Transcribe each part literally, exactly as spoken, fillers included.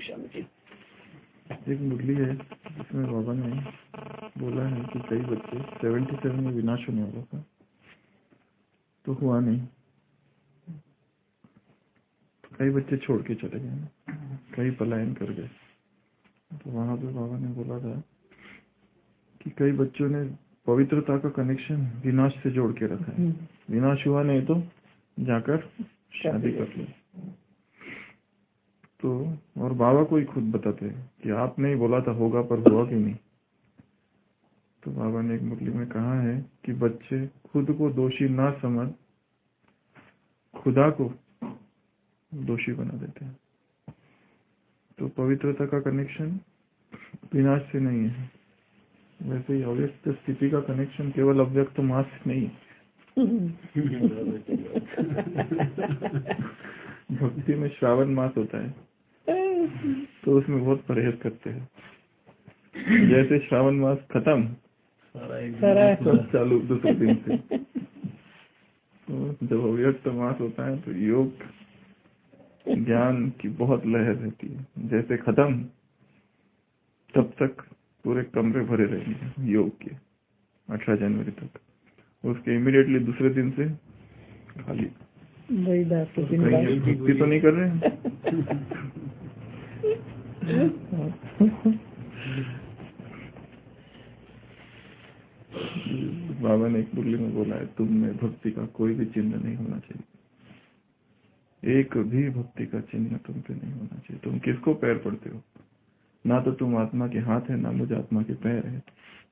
स्वामी जी। एक मुरली है जिसमें बाबा ने बोला है कि कई बच्चे सेवेंटी सेवन में विनाश होने वाला था तो हुआ नहीं, कई बच्चे छोड़ के चले गए, कई पलायन कर गए। तो वहां पे बाबा ने बोला था कि कई बच्चों ने पवित्रता का कनेक्शन विनाश से जोड़ के रखा है, विनाश हुआ नहीं तो जाकर शादी कर लो। तो और बाबा को ही खुद बताते हैं कि आपने ही बोला था होगा पर हुआ कि नहीं। तो बाबा ने एक मुरली में कहा है कि बच्चे खुद को दोषी ना समझ खुदा को दोषी बना देते हैं। तो पवित्रता का कनेक्शन विनाश से नहीं है, वैसे ही अव्यक्त स्थिति का कनेक्शन केवल अव्यक्त मास से नहीं है। भक्ति में श्रावण मास होता है तो उसमें बहुत परहेज करते हैं। जैसे श्रावण मास खत्म सब चालू दूसरे दिन से। तो जब अव्यक्त मास होता है तो योग ज्ञान की बहुत लहर रहती है। जैसे खत्म तब तक पूरे कमरे भरे रहेंगे योग के अठारह जनवरी तक, उसके इमीडिएटली दूसरे दिन से खाली। कहीं भक्ति तो नहीं कर रहे हैं। बाबा ने एक मुरली में बोला है, तुम में भक्ति का कोई भी चिन्ह नहीं होना चाहिए, एक भी भक्ति का चिन्ह तुम पे नहीं होना चाहिए। तुम किसको पैर पड़ते हो? ना तो तुम आत्मा के हाथ है, ना मुझ आत्मा के पैर है।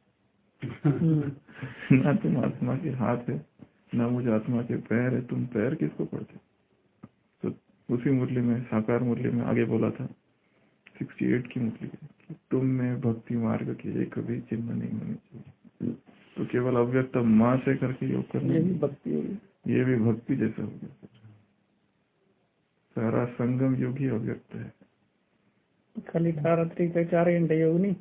ना तुम आत्मा के हाथ है, ना मुझ आत्मा के पैर है, तुम पैर किसको पड़ते? तो उसी मुरली में, साकार मुरली में आगे बोला था, अड़सठ की मुरली कि तुम में भक्ति मार्ग के एक भी चिन्ह नहीं होने चाहिए। तो केवल अव्यक्त मां से करके योग करना, ये भी भक्ति होगी, ये भी भक्ति जैसा हो गया। सारा संगम योग ही अव्यक्त है। खाली अठारह तरीक का चार घंटे योग नहीं,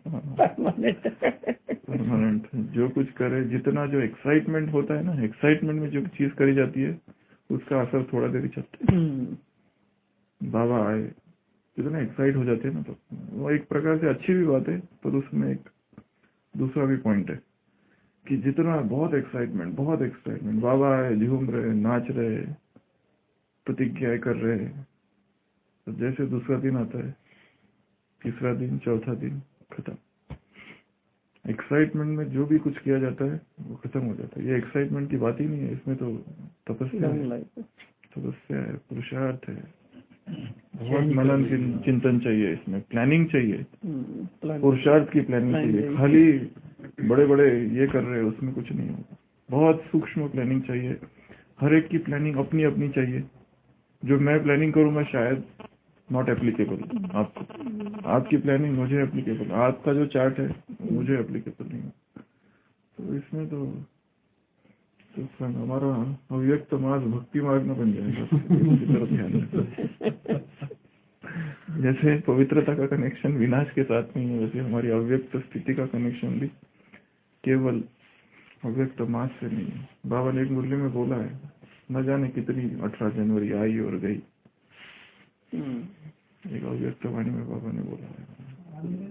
परमानेंट। जो कुछ करे, जितना जो एक्साइटमेंट होता है ना, एक्साइटमेंट में जो चीज करी जाती है उसका असर थोड़ा देर चलता है। बाबा आए, जितना एक्साइट हो जाते हैं ना, तो वो एक प्रकार से अच्छी भी बात है, पर उसमें एक दूसरा भी पॉइंट है कि जितना बहुत एक्साइटमेंट बहुत एक्साइटमेंट बाबा आए, झूम रहे, नाच रहे, प्रतिज्ञा कर रहे, तो जैसे दूसरा दिन आता है, तीसरा दिन, चौथा दिन, खत्म। एक्साइटमेंट में जो भी कुछ किया जाता है वो खत्म हो जाता है। ये एक्साइटमेंट की बात ही नहीं है, इसमें तो तपस्या है, तपस्या है, पुरुषार्थ है, बहुत मनन चिंतन चाहिए, इसमें प्लानिंग चाहिए, पुरुषार्थ की प्लानिंग चाहिए। खाली बड़े बड़े ये कर रहे हैं उसमें कुछ नहीं होगा, बहुत सूक्ष्म प्लानिंग चाहिए। हर एक की प्लानिंग अपनी अपनी चाहिए। जो मैं प्लानिंग करूंगा शायद नॉट एप्लीकेबल आपको, आपकी प्लानिंग मुझे एप्लीकेबल, आपका जो चार्ट है मुझे एप्लीकेबल नहीं है। तो इसमें तो, तो हमारा अव्यक्त मार्ग भक्ति मार्ग में बन जाएगा। इसकी तरफ ध्यान रखें। जैसे पवित्रता का कनेक्शन विनाश के साथ नहीं है, वैसे हमारी अव्यक्त स्थिति का कनेक्शन भी केवल अव्यक्त मास से नहीं है। बाबा ने एक मुरली में बोला है, न जाने कितनी अठारह जनवरी आई और गई, एक अव्यक्त वाणी में बाबा ने बोला है।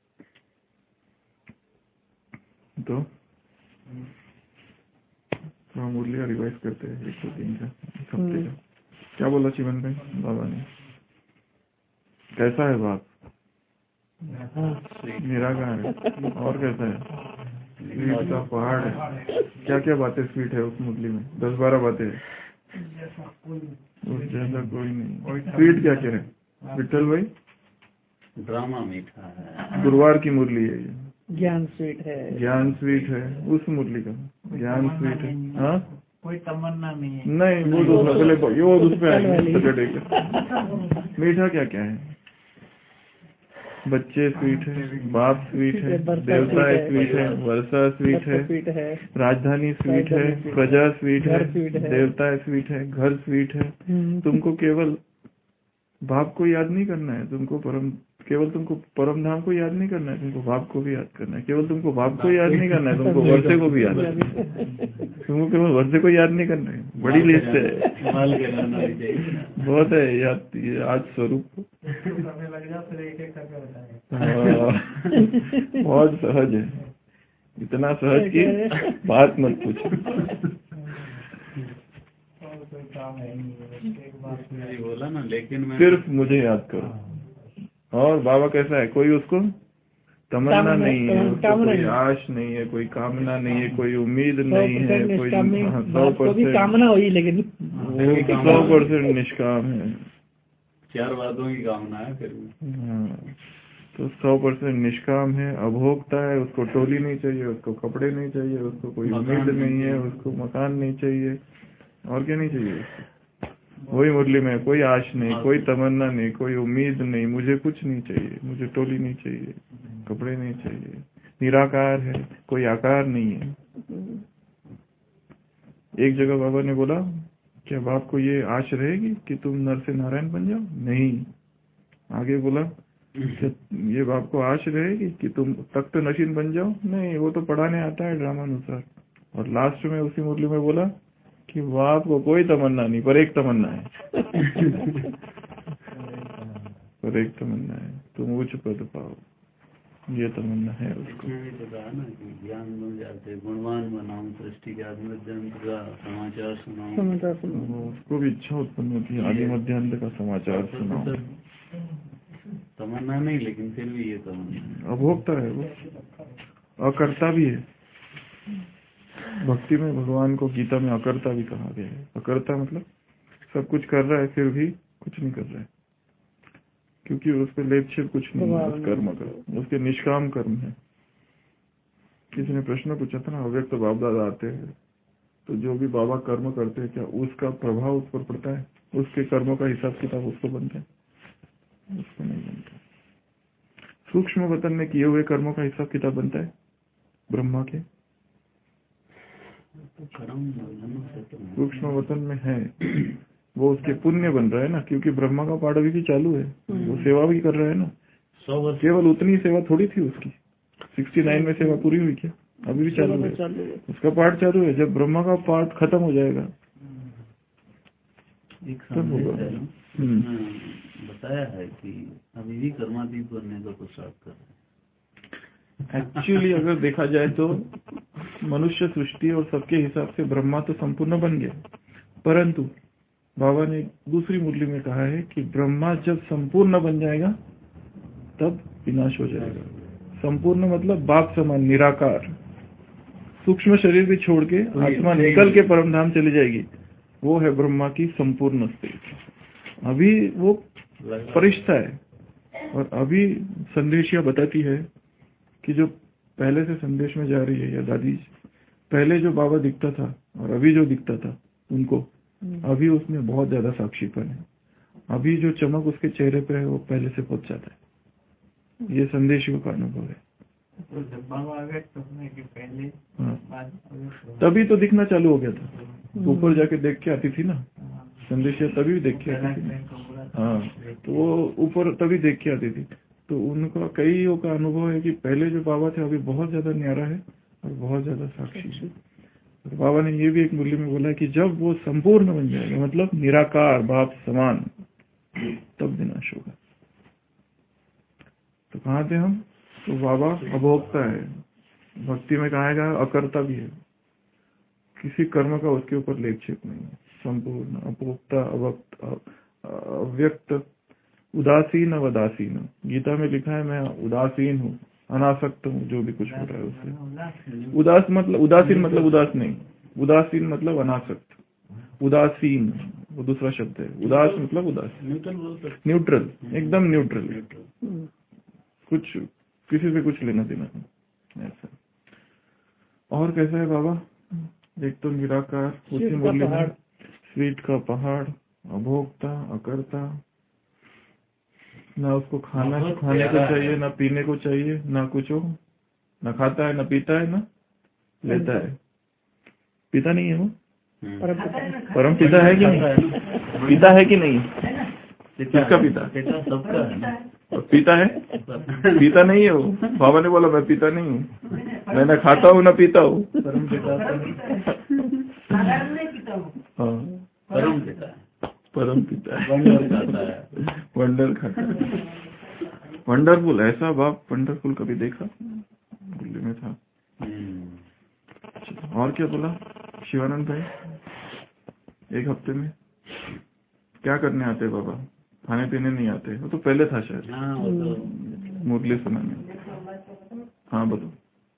तो हम मुरलियाँ रिवाइज करते हैं, एक सौ तीन का हफ्ते का। क्या बोला चिमन भाई बाबा ने? कैसा है बाप? निराकार है। और कैसा है? स्वीट का पहाड़ है। क्या क्या बातें स्वीट है उस मुरली में? दस बारह बातें है, उस जैसा कोई नहीं। स्वीट क्या क्या है विठल भाई? ड्रामा मीठा है। गुरुवार की मुरली है ये। ज्ञान स्वीट है, ज्ञान स्वीट है उस मुरली का, ज्ञान स्वीट है। हाँ, कोई तमन्ना नहीं है। नहीं, वो दूसरा, पहले वो दूसरे सैटरडे का। मीठा क्या क्या है? बच्चे स्वीट है, बाप स्वीट है, देवता स्वीट है, वर्षा स्वीट है, राजधानी स्वीट है, प्रजा स्वीट है, देवता स्वीट है, घर स्वीट है। तुमको केवल बाप को याद नहीं करना है, तुमको परम केवल तुमको परम धाम को याद नहीं करना है, तुमको बाप को भी याद करना है। केवल तुमको बाप को याद नहीं करना है, तुमको वर्षे को भी याद करना है। तुमको केवल वर्षे को याद नहीं करना है, बड़ी लिस्ट है, बहुत है याद। ये आज स्वरूप बहुत सहज है, इतना सहज कि बात मत पूछो। बोला ना, लेकिन मैं सिर्फ मुझे याद करो। और बाबा कैसा है, कोई उसको तमन्ना नहीं है, उसको कोई आश नहीं है, कोई कामना नहीं है, कोई उम्मीद नहीं है, कोई सौ परसेंट कामना हुई, लेकिन सौ परसेंट निष्काम है। चार बातों की कामना है फिर भी। हाँ, तो सौ परसेंट निष्काम है, अभोक्ता है, उसको टोली नहीं चाहिए, उसको कपड़े नहीं चाहिए, उसको कोई उम्मीद नहीं है, उसको मकान नहीं चाहिए, और क्या नहीं चाहिए। वही मुरली में कोई आश नहीं, कोई तमन्ना नहीं, कोई उम्मीद नहीं, मुझे कुछ नहीं चाहिए, मुझे टोली नहीं चाहिए, कपड़े नहीं चाहिए, निराकार है, कोई आकार नहीं है। एक जगह बाबा ने बोला, क्या बाप को ये आश रहेगी कि तुम नर से नारायण बन जाओ? नहीं। आगे बोला, क्या ये बाप को आश रहेगी कि तुम तख्त नशीन बन जाओ? नहीं, वो तो पढ़ाने आता है ड्रामा अनुसार। और लास्ट में उसी मुरली में बोला कि बाप को कोई तमन्ना नहीं, पर एक तमन्ना है पर एक तमन्ना है, तुम उच्च पद पाओ, ये तमन्ना है उसको। तो कहा ना कि ज्ञान बन जाते, गुणवान बनाऊं, सृष्टि के आदि मध्यांत का समाचार सुनाऊं, उसको भी इच्छा उत्पन्न होती है, आदि मध्यांत का समाचार सुनाओ। तमन्ना नहीं, लेकिन फिर भी ये तमन्ना अभोक्ता है, वो अकर्ता भी है। भक्ति में भगवान को गीता में अकर्ता भी कहा गया है। अकर्ता मतलब सब कुछ कर रहा है फिर भी कुछ नहीं कर रहा है, क्योंकि उस पर लेप छेप कुछ नहीं है उस कर्म का, उसके निष्काम कर्म है। किसी ने प्रश्न पूछा था ना, अव्यक्त तो बाप दादा आते हैं, तो जो भी बाबा कर्म करते हैं क्या उसका प्रभाव उस पर पड़ता है? उसके कर्मों का हिसाब किताब उसको बनता है? उसको नहीं बनता। सूक्ष्म वतन में किए हुए कर्मों का हिसाब किताब बनता है ब्रह्मा के? सूक्ष्म वतन में है, वो उसके पुण्य बन रहा है ना, क्योंकि ब्रह्मा का पाठ अभी भी चालू है, वो सेवा भी कर रहा है ना। केवल उतनी सेवा थोड़ी थी उसकी, सिक्सटी नाइन में सेवा पूरी हुई क्या? अभी भी चालू है, उसका पाठ चालू है। जब ब्रह्मा का पाठ खत्म हो जाएगा तब होगा। बताया है कि अभी भी कर्मातीत बनने का पुरुषार्थ कर रहे हैं। एक्चुअली अगर देखा जाए तो मनुष्य सृष्टि और सबके हिसाब से ब्रह्मा तो संपूर्ण बन गया, परंतु बाबा ने दूसरी मुरली में कहा है कि ब्रह्मा जब संपूर्ण बन जाएगा तब विनाश हो जाएगा। संपूर्ण मतलब बाप समान निराकार, सूक्ष्म शरीर भी छोड़ के आत्मा निकल के परम धाम चली जाएगी, वो है ब्रह्मा की संपूर्ण स्थिति। अभी वो परिष्ठा है, और अभी संदेशिया बताती है कि जो पहले से संदेश में जा रही है, या दादी पहले जो बाबा दिखता था और अभी जो दिखता था उनको, अभी उसमें बहुत ज्यादा साक्षीपन है। अभी जो चमक उसके चेहरे पे है वो पहले से पहुंच जाता है। ये संदेशियों का अनुभव है। तो जब बाबा आ गए तो कि पहले हाँ, तभी तो दिखना चालू हो गया था। ऊपर जाके देख के आती थी ना संदेशिया, तभी देख के आती थी। हाँ, तो वो ऊपर तभी देख के आती थी। तो उनका कईयों का अनुभव है कि पहले जो बाबा थे अभी बहुत ज्यादा न्यारा है और बहुत ज्यादा साक्षी है। तो बाबा ने ये भी एक मूल्य में बोला है कि जब वो संपूर्ण बन जाएगा, मतलब निराकार बाप समान, तब विनाश होगा। तो कहाँ थे हम? तो बाबा अभोक्ता है, भक्ति में कहा गया अकर्ता भी है, किसी कर्म का उसके ऊपर लेप छेप नहीं है, संपूर्ण अभोक्ता, अवक्त, अव्यक्त, उदासीन अवदासीन। गीता में लिखा है मैं उदासीन हूँ, अनासक्त हूँ, जो भी कुछ हो रहा है उससे। उदास मतलब उदासीन मतलब उदास नहीं, उदासीन मतलब अनासक्त। उदासीन वो दूसरा शब्द है, उदास मतलब उदास, न्यूट्रल, एकदम न्यूट्रल, कुछ किसी से कुछ लेना देना नहीं ऐसा। और कैसा है बाबा? एक तो निराकार, उसी मूल्य में स्वीट का पहाड़, अभोक्ता, अकर्ता, ना उसको खाना खाने को चाहिए, ना पीने को चाहिए, ना कुछ हो, ना खाता है, ना पीता है, ना लेता है। पिता नहीं है वो, परम पिता है कि नहीं? पिता है कि नहीं? किसका पिता? पिता सबका है। पीता है? पीता नहीं है वो। बाबा ने बोला मैं पीता नहीं हूँ, मैं न खाता हूँ न पीता हूँ। परम पिता हाँ, परम पिता परम पिता है, वंडर खाता है, वंडर खाता है। वंडरफुल, ऐसा बाप वंडरफुल कभी देखा? दिल्ली में था। और क्या बोला शिवानंद भाई? एक हफ्ते में क्या करने आते बाबा? खाने पीने नहीं आते? वो तो पहले था शायद। हाँ, वो तो मुरली सुनाने। हाँ बोलो।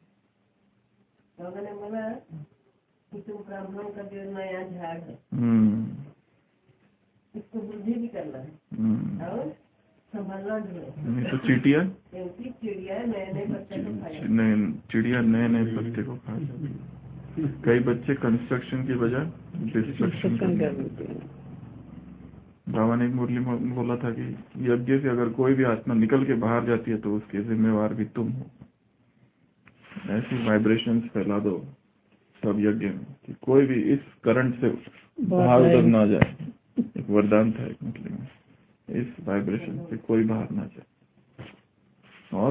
हम्म, इसको बुद्धि भी करना है हम्म। और संभालना भी है। नहीं तो चिड़िया क्योंकि चिड़िया नए नए बच्चे को खाया नए चिड़िया नए नए पत्ते को खा जाती है। कई बच्चे कंस्ट्रक्शन की बजाय डिस्ट्रक्शन कर देते हैं। बाबा ने एक मुरली में बोला था कि यज्ञ से अगर कोई भी आत्मा निकल के बाहर जाती है तो उसके जिम्मेवार भी तुम हो। ऐसी वाइब्रेशंस फैला दो सब यज्ञ में कि कोई भी इस करंट से बाहर उधर ना जाए। एक वरदान था एक मुरली में, इस वाइब्रेशन से कोई बाहर ना जाए। और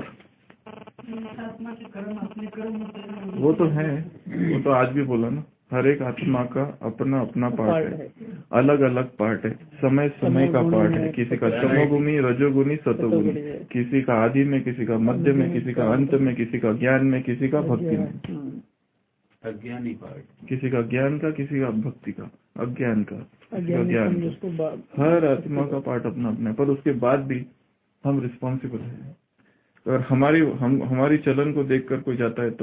वो तो है, वो तो आज भी बोला ना, हर एक आत्मा का अपना अपना पार्ट है, अलग अलग पार्ट है, समय समय का पार्ट है। किसी का तमोगुणी, रजोगुणी, सतोगुणी, किसी का आदि में, किसी का मध्य में, किसी का अंत में, किसी का ज्ञान में, किसी का भक्ति में। अज्ञानी पार्ट, किसी का ज्ञान का, किसी का भक्ति का, अज्ञान का, किसी का ज्ञान का। हर आत्मा का पार्ट अपना अपना है, पर उसके बाद भी हम रिस्पॉन्सिबल हैं। अगर हमारी हम हमारी चलन को देखकर कोई जाता है तो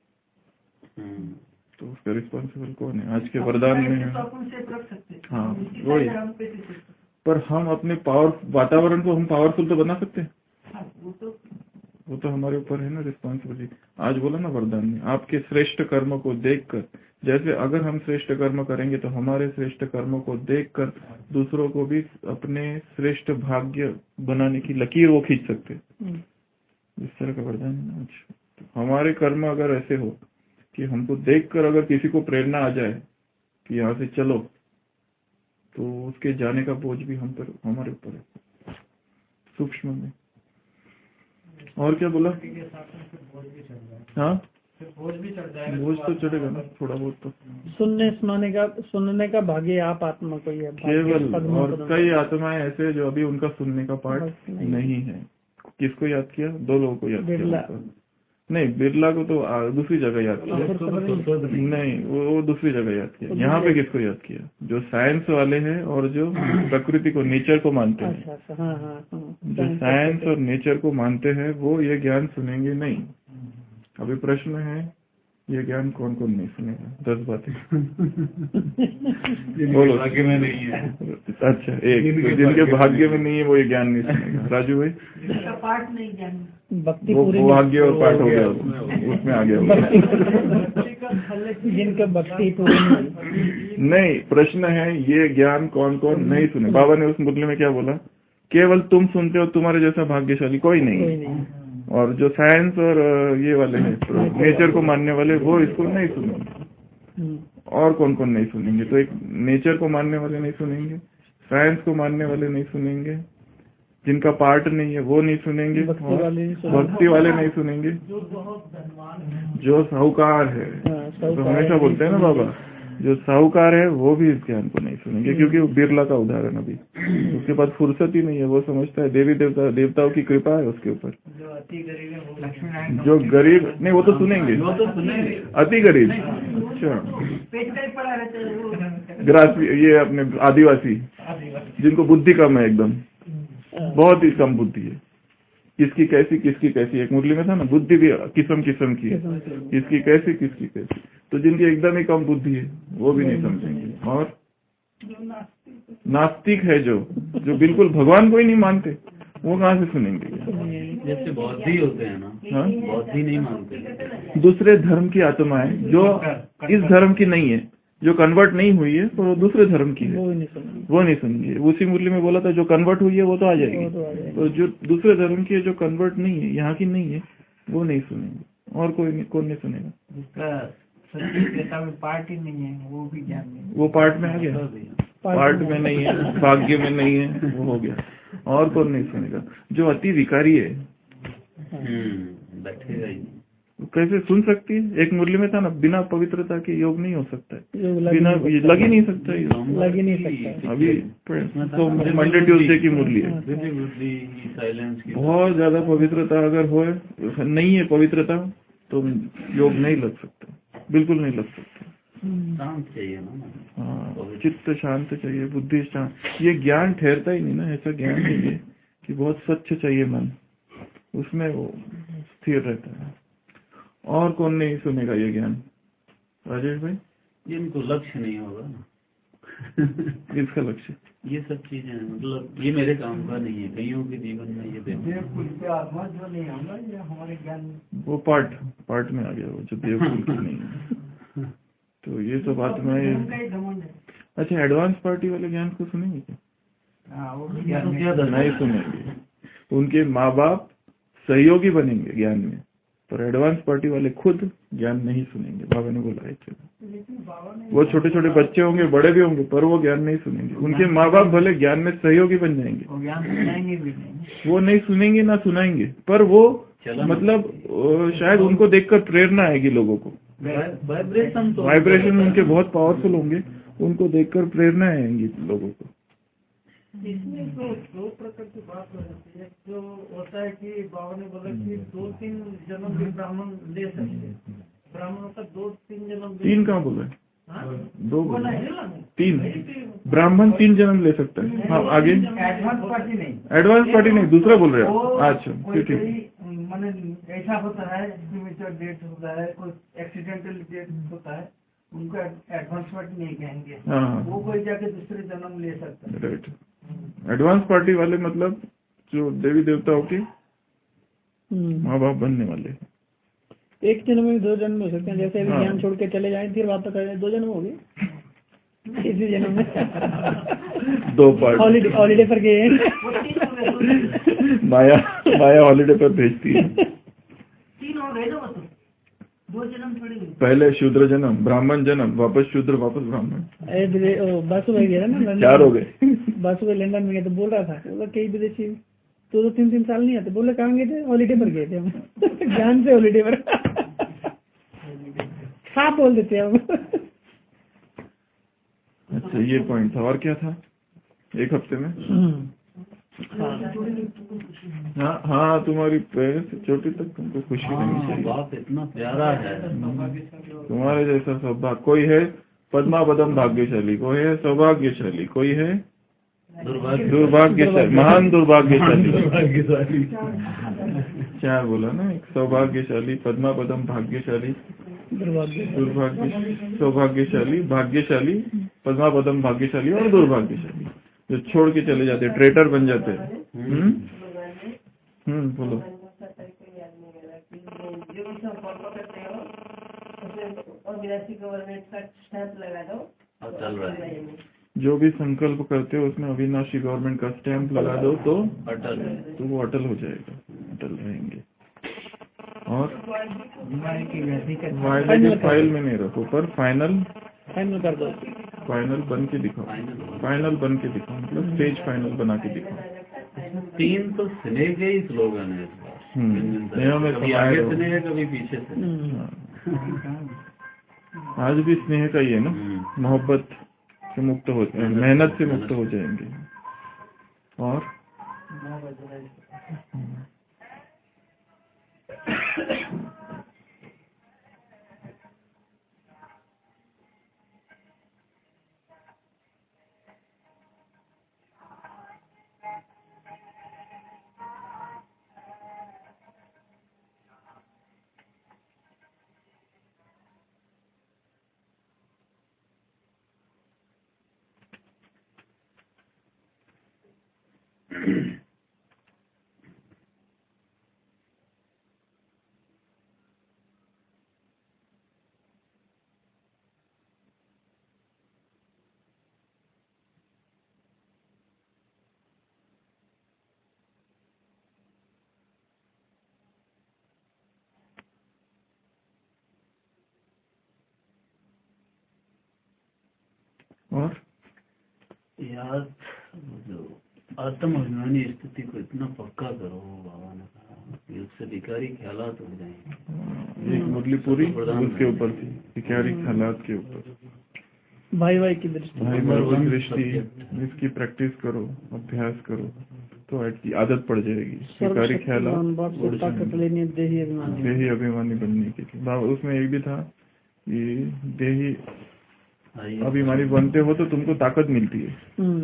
तो उसका रिस्पॉन्सिबल कौन है? आज के वरदान में है। हाँ वही, पर हम अपने पावर वातावरण को हम पावरफुल तो बना सकते हैं। वो तो हमारे ऊपर है ना रिस्पॉन्सिबिलिटी। आज बोला ना वरदान में, आपके श्रेष्ठ कर्म को देखकर, जैसे अगर हम श्रेष्ठ कर्म करेंगे तो हमारे श्रेष्ठ कर्मों को देखकर दूसरों को भी अपने श्रेष्ठ भाग्य बनाने की लकीर वो खींच सकते। इस तरह का वरदान है ना आज। तो हमारे कर्म अगर ऐसे हो कि हमको देखकर अगर किसी को प्रेरणा आ जाए कि यहाँ से चलो, तो उसके जाने का बोझ भी हम पर हमारे ऊपर है सूक्ष्म में। और क्या बोला? हाँ बोझ भी चढ़ जाएगा, बोझ तो चढ़ेगा ना थोड़ा बहुत तो। सुनने सुनाने का सुनने का भाग्य आप आत्मा को ही है केवल। और कई आत्माएं ऐसे जो अभी उनका सुनने का पार्ट नहीं है। किसको याद किया? दो लोगों को याद किया। नहीं, बिरला को तो दूसरी जगह याद किया। नहीं, वो दूसरी जगह याद किया। यहाँ पे किसको याद किया? जो साइंस वाले हैं और जो प्रकृति को, नेचर को मानते हैं। जो साइंस और नेचर को मानते हैं वो ये ज्ञान सुनेंगे नहीं। अभी प्रश्न है, ये ज्ञान कौन कौन नहीं सुनेगा? दस बातें बोलो। भाग्य में नहीं है। अच्छा, एक तो जिनके भाग्य में नहीं है वो ये ज्ञान नहीं सुनेगा। राजू भाई, पाठ नहीं जानी, भक्ति वो भाग्य और पाठ हो गया, उसमें आ गया। जिनका भक्ति पूरी नहीं, प्रश्न है ये ज्ञान कौन कौन नहीं सुने। बाबा ने उस मुद्दे में क्या बोला? केवल तुम सुनते हो, तुम्हारे जैसा भाग्यशाली कोई नहीं। और जो साइंस और ये वाले हैं, नेचर को मानने वाले, वो इसको नहीं सुनेंगे। और कौन कौन नहीं सुनेंगे? तो एक नेचर को मानने वाले नहीं सुनेंगे, साइंस को मानने वाले नहीं सुनेंगे, जिनका पार्ट नहीं है वो नहीं सुनेंगे, भक्ति वाले नहीं सुनेंगे, जो साहूकार है। तो हमेशा बोलते हैं ना बाबा, जो साहूकार है वो भी इस ज्ञान को नहीं सुनेंगे, क्योंकि वो बिरला का उदाहरण अभी, उसके पास फुर्सत ही नहीं है। वो समझता है देवी देवता देवताओं की कृपा है उसके ऊपर। जो गरीब नहीं, वो तो सुनेंगे, अति गरीब। अच्छा, ग्रास ये अपने आदिवासी, जिनको बुद्धि कम है, एकदम बहुत ही कम बुद्धि है। किसकी कैसी किसकी कैसी, एक मुरली में था ना, बुद्धि भी किस्म किस्म की है, किसकी कैसी किसकी कैसी। तो जिनकी एकदम ही कम बुद्धि है वो भी नहीं समझेंगे। और नास्तिक है जो जो बिल्कुल भगवान को ही नहीं मानते, वो कहाँ से सुनेंगे? जैसे बौद्धि होते हैं ना, हाँ, बौद्धि नहीं मानते। दूसरे धर्म की आत्माएं जो इस धर्म की नहीं है, जो कन्वर्ट नहीं हुई है, तो वो दूसरे धर्म की है, वो नहीं सुनेंगे। उसी मुरली में बोला था जो कन्वर्ट हुई है वो तो आ जाएगी, तो जो दूसरे धर्म की है, जो कन्वर्ट नहीं है, यहाँ की नहीं है, वो नहीं सुनेंगे। और कोई नहीं, कौन नहीं सुनेगा? जिसका सच्ची में पार्ट ही नहीं है, वो भी ज्ञान नहीं, वो पार्ट में आ गया। पार्ट में नहीं है, भाग्य में नहीं है, वो हो गया। और कौन नहीं सुनेगा? जो अति विकारी है बैठेगा ही नहीं। कैसे सुन सकती है? एक मुरली में था ना, बिना पवित्रता के योग नहीं हो सकता है, बिना लग ही नहीं सकता है, लग ही नहीं सकता। अभी तो मंडे ट्यूसडे की मुरली है। साइलेंस की बहुत ज्यादा पवित्रता अगर हो, नहीं है पवित्रता तो योग नहीं लग सकता, बिल्कुल नहीं लग सकता। शांत चाहिए ना। हाँ, चित्त शांत चाहिए, बुद्धि शांत। ये ज्ञान ठहरता ही नहीं ना, ऐसा ज्ञान चाहिए कि बहुत स्वच्छ चाहिए मन, उसमें वो स्थिर रहता है। और कौन नहीं सुनेगा ये ज्ञान? राजेश भाई, जिनको लक्ष्य नहीं होगा ना इसका लक्ष्य ये सब चीजें, मतलब ये मेरे काम का नहीं है, कईयों के जीवन में ये देखो आत्मा जो नहीं होगा ये हमारे ज्ञान वो पार्ट पार्ट में आ गया, वो जो देवकुल की नहीं है। तो ये तो बात में। अच्छा, एडवांस पार्टी वाले ज्ञान को सुनेंगे क्या? हाँ वो नहीं सुनेंगे। उनके माँ बाप सहयोगी बनेंगे ज्ञान में, पर एडवांस पार्टी वाले खुद ज्ञान नहीं सुनेंगे। बाबा ने बोला है, वो छोटे छोटे बच्चे होंगे, बड़े भी होंगे, पर वो ज्ञान नहीं सुनेंगे। उनके माँ बाप भले ज्ञान में सहयोगी बन जाएंगे, वो नहीं सुनेंगे ना सुनाएंगे, पर वो मतलब शायद उनको देखकर प्रेरणा आएगी लोगों को। वाइब्रेशन वाइब्रेशन उनके बहुत पावरफुल होंगे, उनको देखकर प्रेरणा आएंगी लोगों को। इसमें तो दो प्रकार की बात हो जाती है। जो होता है कि बाबा ने बोला कि दो तीन जन्म भी ब्राह्मण ले सकते हैं, ब्राह्मणों का दो तीन जन्म। तीन कहाँ बोला? दो बोला, तीन ब्राह्मण तीन जन्म ले सकता है। हाँ, आगे एडवांस पार्टी नहीं, एडवांस पार्टी नहीं, दूसरा बोल रहे हो? अच्छा ठीक। मैंने ऐसा होता है प्रीमेच्योर डेथ होता है, कोई एक्सीडेंटल डेथ होता है, उनको एडवांस पार्टी नहीं कहेंगे। हाँ, वो कोई जाके दूसरे जन्म ले सकता है। राइट। एडवांस पार्टी वाले मतलब जो देवी देवताओं के माँ बाप बनने वाले, एक जन्म में दो जन्म हो सकते हैं। जैसे अभी ज्ञान छोड़ के चले जाए, फिर वापस आ जाए, दो जन्म हो गए इसी जन्म में। दो पार्ट हॉलीडे हॉलीडे पर गए माया माया हॉलीडे पर भेजती है। तीन हो गए ना, दो जन्म थोड़ी। पहले शूद्र जन्म, ब्राह्मण जन्म, वापस शूद्र, वापस ब्राह्मण। बासु भाई गया ना, चार हो गए। बासु भाई लंदन में गए तो बोल रहा था, बोला कई विदेशी दो दो तीन तीन साल नहीं आते। बोले कहाँ गए थे? हॉलीडे पर गए थे हम ज्ञान से हॉलीडे पर साफ बोल देते हम। अच्छा, ये पॉइंट था। और क्या था एक हफ्ते में? हाँ हाँ, तुम्हारी पैर से चोटी तक तुमको खुशी रहनी चाहिए। बाप इतना प्यारा है। तुम्हारे जैसा सौभाग्य कोई है पद्मावदम भाग्यशाली, कोई है सौभाग्यशाली, कोई है दुर्भाग्यशाली, महान दुर्भाग्यशाली। चार बोला ना, एक सौभाग्यशाली, पद्मापदम भाग्यशाली, दुर्भाग्य सौभाग्यशाली, भाग्यशाली, पद्मापदम भाग्यशाली और दुर्भाग्यशाली। जो छोड़ के चले जाते, ट्रेटर बन जाते हैं। हम्म हम्म बोलो। चल रहा है, जो भी संकल्प करते हो उसमें अविनाशी गवर्नमेंट का स्टैंप लगा दो तो अटल, तो वो अटल हो जाएगा, अटल रहेंगे। और वायदे के फाइल में नहीं रखो, पर फाइनल फाइनल कर दो, फाइनल बन के दिखाओ, फाइनल बन के दिखाओ, मतलब स्टेज फाइनल बना के दिखाओ। तीन तो स्नेह के ही स्लोगन है इस बार। स्नेह में कभी आगे स्नेह, कभी पीछे से। आज भी स्नेह का ही है ना, मोहब्बत से मुक्त हो, मेहनत से मुक्त हो जाएंगे। और और यार जो आत्माभिमानी स्थिति को इतना पक्का करो, बाबा ने कहा उससे विकारी ख्यालात हो जाएंगे। एक मुरली पूरी उसके ऊपर थी, विकारी ख्यालात के ऊपर, भाई भाई की दृष्टि, भाई भाई की दृष्टि, इसकी प्रैक्टिस करो, अभ्यास करो तो आदत पड़ जाएगी। विकारी ख्यालात ताकत लेनी, देही अभिमानी, देही अभिमानी बनने के लिए। उसमें एक भी था कि देही अभिमानी बनते हो तो तुमको ताकत मिलती है,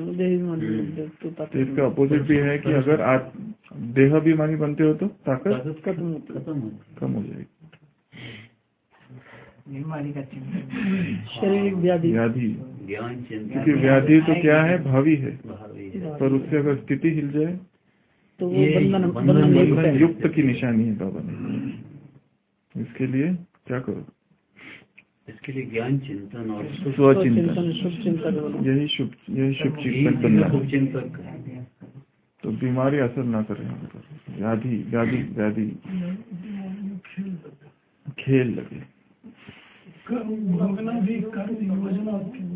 तो इसका अपोजिट भी है कि अगर आप देहाभिमानी बनते हो तो ताकत कम हो जाएगी। बीमारी का शारीरिक व्याधि, व्याधि क्योंकि व्याधि तो क्या है, भावी है, पर उससे अगर स्थिति हिल जाए तो वो बंधन बंधन युक्त की निशानी है बाबा ने। इसके लिए क्या करो, इसके लिए ज्ञान चिंतन और स्वचिंतन, शुभ चिंतन, यही शुभ यही शुभ चिंतन बनना है। चिंतक तो बीमारी असर ना करे, व्याधि व्याधि व्याधि खेल लगे। भोगना भी कर्म योजना।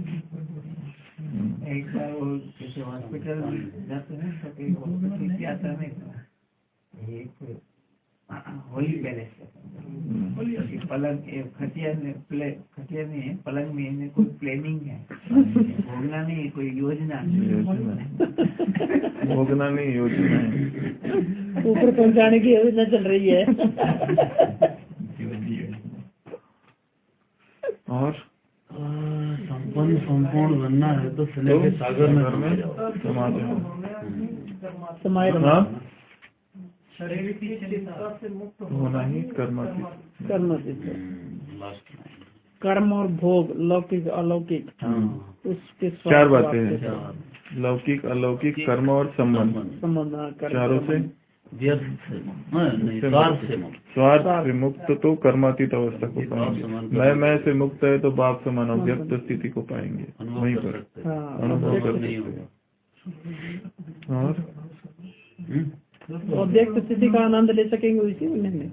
एक बार वो किसी हॉस्पिटल जाते हैं तो एक हॉस्पिटल की यात्रा में एक होली पैलेस पलंग खटिया में प्ले खटिया में पलंग में इन्हें कोई प्लानिंग है, भोगना नहीं, कोई योजना भोगना नहीं, योजना है, ऊपर पहुंचाने की योजना चल रही है। और संपन्न संपूर्ण बनना है तो स्नेह के सागर में समाये शारीरिक से मुक्त होना ही कर्म कर्म कर्म और भोग, लौकिक अलौकिक, उसके चार बातें हैं, लौकिक अलौकिक कर्म और संबंध। संबंध चारों से स्वार्थ से मुक्त तो कर्मातीत अवस्था को पाएंगे। मैं मैं से मुक्त है तो बाप समान अव्यक्त स्थिति को पाएंगे, वहीं पर अनुभव कर सकते। और अव्यक्त स्थिति का आनंद ले सकेंगे उसी में।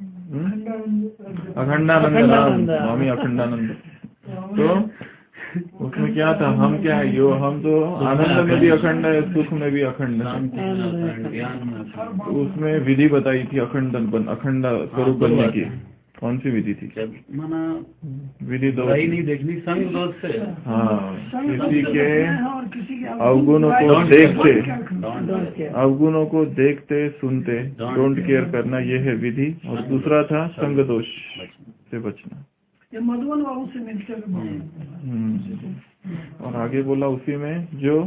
अखंडानंद स्वामी अखंडानंद, तो उसमें क्या था, हम क्या है, यो हम तो आनंद में भी अखंड है, सुख में भी अखंड है। उसमें विधि बताई थी अखंड बन अखंड स्वरूप बनने की। कौन सी विधि थी? माना विधि दो नहीं देखनी, संग दोष से। हाँ, किसी के अवगुणों को देखते अवगुणों को देखते सुनते डोंट केयर करना, ये है विधि। और दूसरा था संग दोष से बचना। ये मधुबन बाबू से मिलते हुए। और आगे बोला उसी में, जो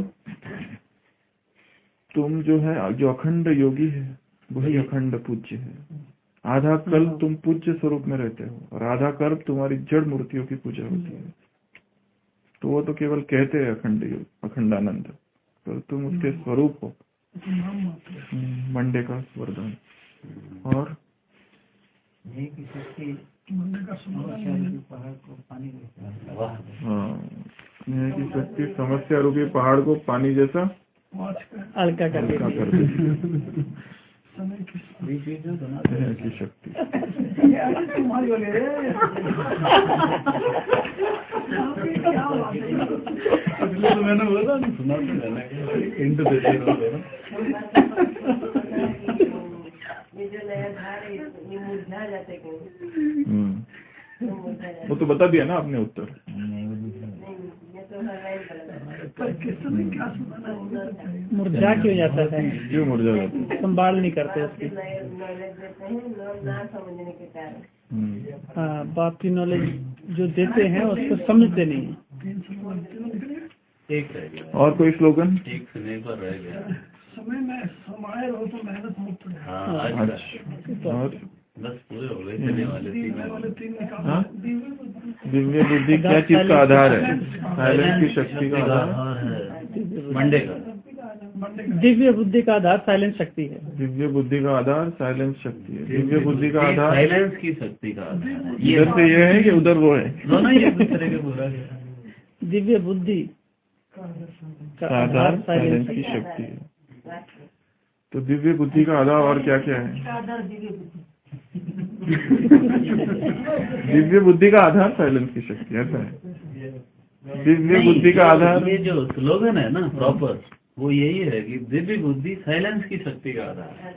तुम जो है जो अखंड योगी है वही अखंड पूज्य है। आधा कल्प तुम पूज्य स्वरूप में रहते हो और आधा कल्प तुम्हारी जड़ मूर्तियों की पूजा होती है। तो वो तो केवल कहते हैं अखंड योग अखंडानंद, पर तुम उसके स्वरूप हो। मंडे का वरदान। और हाँ, स्नेह की शक्ति समस्या रूपी पहाड़ को पानी जैसा हल्का कर देती। स्नेह की शक्ति तुम्हारी मैंने बोला सुना इंट देते वो तो बता दिया ना आपने उत्तर। मुरझा क्यों जाता है? क्यों मुरझा जाता है? संभाल नहीं करते उसकी। हाँ, बाप की नॉलेज जो देते हैं उसको समझते नहीं। एक रह गया। और कोई स्लोगन? एक समय पर रह गया। समय में समाये हो तो मेहनत मुक्त है। हाँ, और बस पूरे हो गए चलने वाले तीन। दिव्य बुद्धि क्या चीज का आधार है? साइलेंस की शक्ति का आधार है। मंडे का दिव्य बुद्धि का आधार साइलेंस शक्ति है। दिव्य बुद्धि का आधार साइलेंस शक्ति है। दिव्य बुद्धि का आधार साइलेंस की शक्ति का आधार। इधर से ये है कि उधर वो है? दोनों ही एक दूसरे के बोला गया। दिव्य बुद्धि का आधार साइलेंस की शक्ति है। तो दिव्य बुद्धि का आधार और क्या क्या है? दिव्य बुद्धि का आधार साइलेंस की शक्ति, ऐसा है। दिव्य बुद्धि का आधार, ये जो स्लोगन है ना प्रॉपर, वो यही है कि दिव्य बुद्धि साइलेंस की शक्ति का आधार है।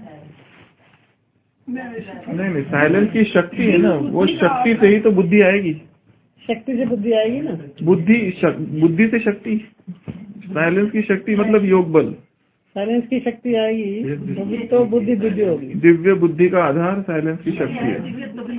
नहीं नहीं, साइलेंस की शक्ति है ना, वो शक्ति से ही तो बुद्धि आएगी। शक्ति से बुद्धि आएगी ना, बुद्धि शक, बुद्धि से शक्ति, साइलेंस की शक्ति मतलब योग बल। साइलेंस की शक्ति आएगी तो बुद्धि दिव्य होगी। दिव्य बुद्धि का आधार साइलेंस की शक्ति है।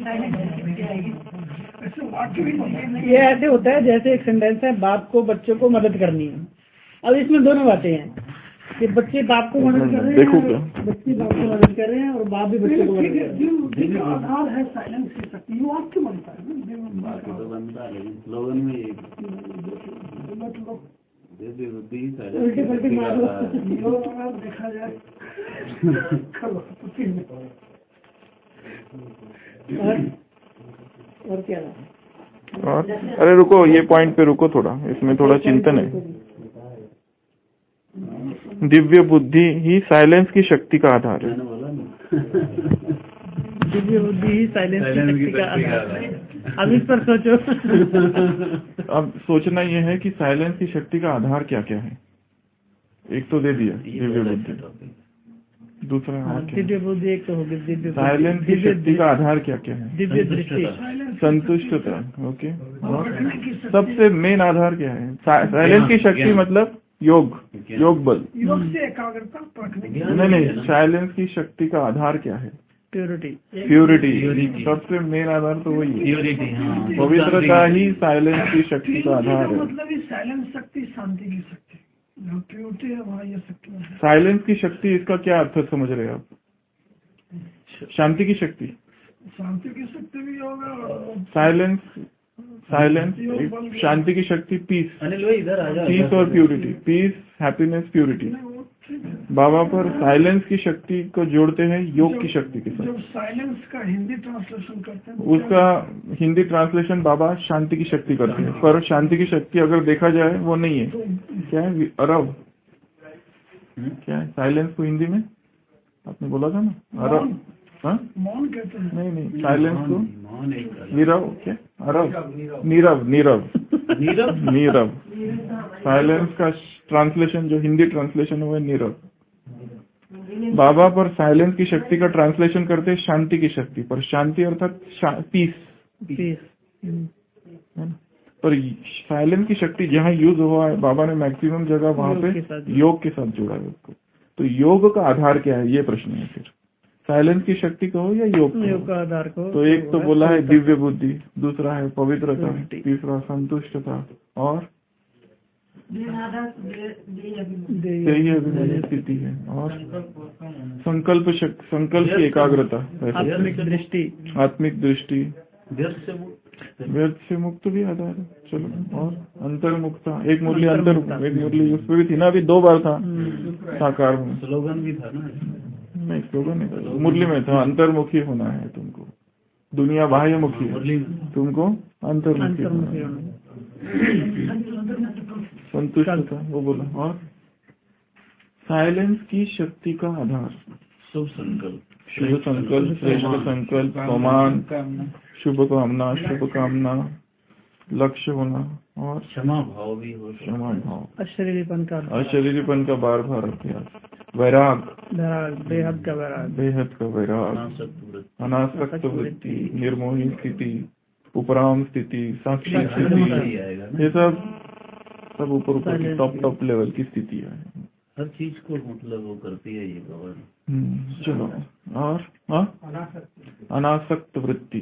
ये ऐसे होता है जैसे एक सेंटेंस है, बाप को बच्चों को मदद करनी है। अब इसमें दोनों बातें हैं कि बच्चे बाप को मदद कर रहे हैं, देखो क्या, बच्चे बाप को मदद कर रहे हैं और बाप भी बच्चों को मदद कर रहे हैं। आधार है साइलेंस की शक्ति, वो आपके बनता है बाकी तो बनता है, लेकिन स्लोगन में ये दिव्य बुद्धि उल्टी पल्टी मार लो। देखा जाए और और क्या और अरे रुको, ये पॉइंट पे रुको थोड़ा, इसमें थोड़ा चिंतन है। दिव्य बुद्धि ही साइलेंस की शक्ति का आधार है। मैंने बोला ना, दिव्य बुद्धि ही साइलेंस की शक्ति का आधार है। अब इस पर सोचो। अब सोचना यह है कि साइलेंस की शक्ति का आधार क्या क्या है। एक तो दे दिया दिव्य बुद्धि, दूसरा और क्या? दिव्य बुद्धि एक तो होगी दिव्य, साइलेंस की शक्ति का आधार क्या क्या है? दिव्य दृष्टि, संतुष्टता। ओके, और सबसे मेन आधार क्या है? साइलेंस की शक्ति मतलब योग, योग बल। योग से एकाग्रता प्रकृति। नहीं नहीं, साइलेंस की शक्ति का आधार क्या है? प्योरिटी। प्योरिटी सबसे मेन आधार तो वही है। प्योरिटी, हाँ, पवित्रता ही साइलेंस की शक्ति का आधार है। मतलब ये साइलेंस शक्ति शांति की शक्ति, जहाँ प्योरिटी है वहाँ ये शक्ति है। साइलेंस की शक्ति, इसका क्या अर्थ समझ रहे हैं आप? शांति की शक्ति, शांति की शक्ति भी होगा। साइलेंस, साइलेंस शांति की शक्ति, पीस, अनिल भाई इधर आ जाओ। पीस और प्यूरिटी, पीस, हैप्पीनेस, प्यूरिटी। बाबा पर साइलेंस की शक्ति को जोड़ते हैं योग की शक्ति के साथ। जब साइलेंस का हिंदी ट्रांसलेशन करते हैं, उसका हिंदी ट्रांसलेशन बाबा शांति की शक्ति करते हैं, पर शांति की शक्ति अगर देखा जाए वो नहीं है। क्या है? अरब। क्या है साइलेंस को हिंदी में? आपने बोला था ना, अरब। हाँ, मौन कहते हैं। नहीं नहीं, साइलेंस को मौन एक नीरव। क्या? अरब, नीरव, नीरव, नीरव, नीरव। साइलेंस का ट्रांसलेशन जो हिंदी ट्रांसलेशन है वो है नीरव। बाबा पर साइलेंस की शक्ति का ट्रांसलेशन करते हैं शांति की शक्ति, पर शांति अर्थात पीस, पीस है ना। पर साइलेंस की शक्ति जहाँ यूज हुआ है, बाबा ने मैक्सिमम जगह वहाँ पे योग के साथ जोड़ा है उसको। तो योग का आधार क्या है, ये प्रश्न है। फिर साइलेंस की शक्ति को या योग योग का आधार को? तो एक तो बोला है दिव्य बुद्धि, दूसरा है पवित्रता, तीसरा संतुष्टता, और देही अभिमानी स्थिति है, और संकल्प शक्ति, संकल्प की एकाग्रता, आत्मिक दृष्टि, आत्मिक दृष्टि, व्यर्थ से मुक्त, व्यर्थ से मुक्त भी आधार है। चलो, और अंतर्मुक्ता, एक मुरली अंतर, एक मुरली उस पर भी थी ना, अभी दो बार था साकार में। स्लोगन भी था ना, नहीं स्लोगन नहीं था, मुरली में था अंतर्मुखी होना है तुमको, दुनिया बाह्य मुखी है, तुमको अंतर्मुखी होना है। संतुष्ट था वो बोला। और साइलेंस की शक्ति का आधार शुभ संकल्प, शुभ संकल्प, श्रेष्ठ संकल्प, समान, शुभ कामना, शुभ कामना, लक्ष्य होना, और क्षमा भाव भी हो, क्षमा भाव, अशरीरीपन का, अशरीरीपन का बार बार अभ्यास, वैराग, बेहद का वैराग, बेहद का वैराग, अनासक्त वृत्ति, निर्मोही स्थिति, उपराम स्थिति, साक्षी स्थिति, ये सब सब ऊपर ऊपर की टॉप टॉप लेवल की स्थिति है। हर चीज को मतलब वो करती है ये भगवान। चलो, और हाँ, अनासक्त वृत्ति,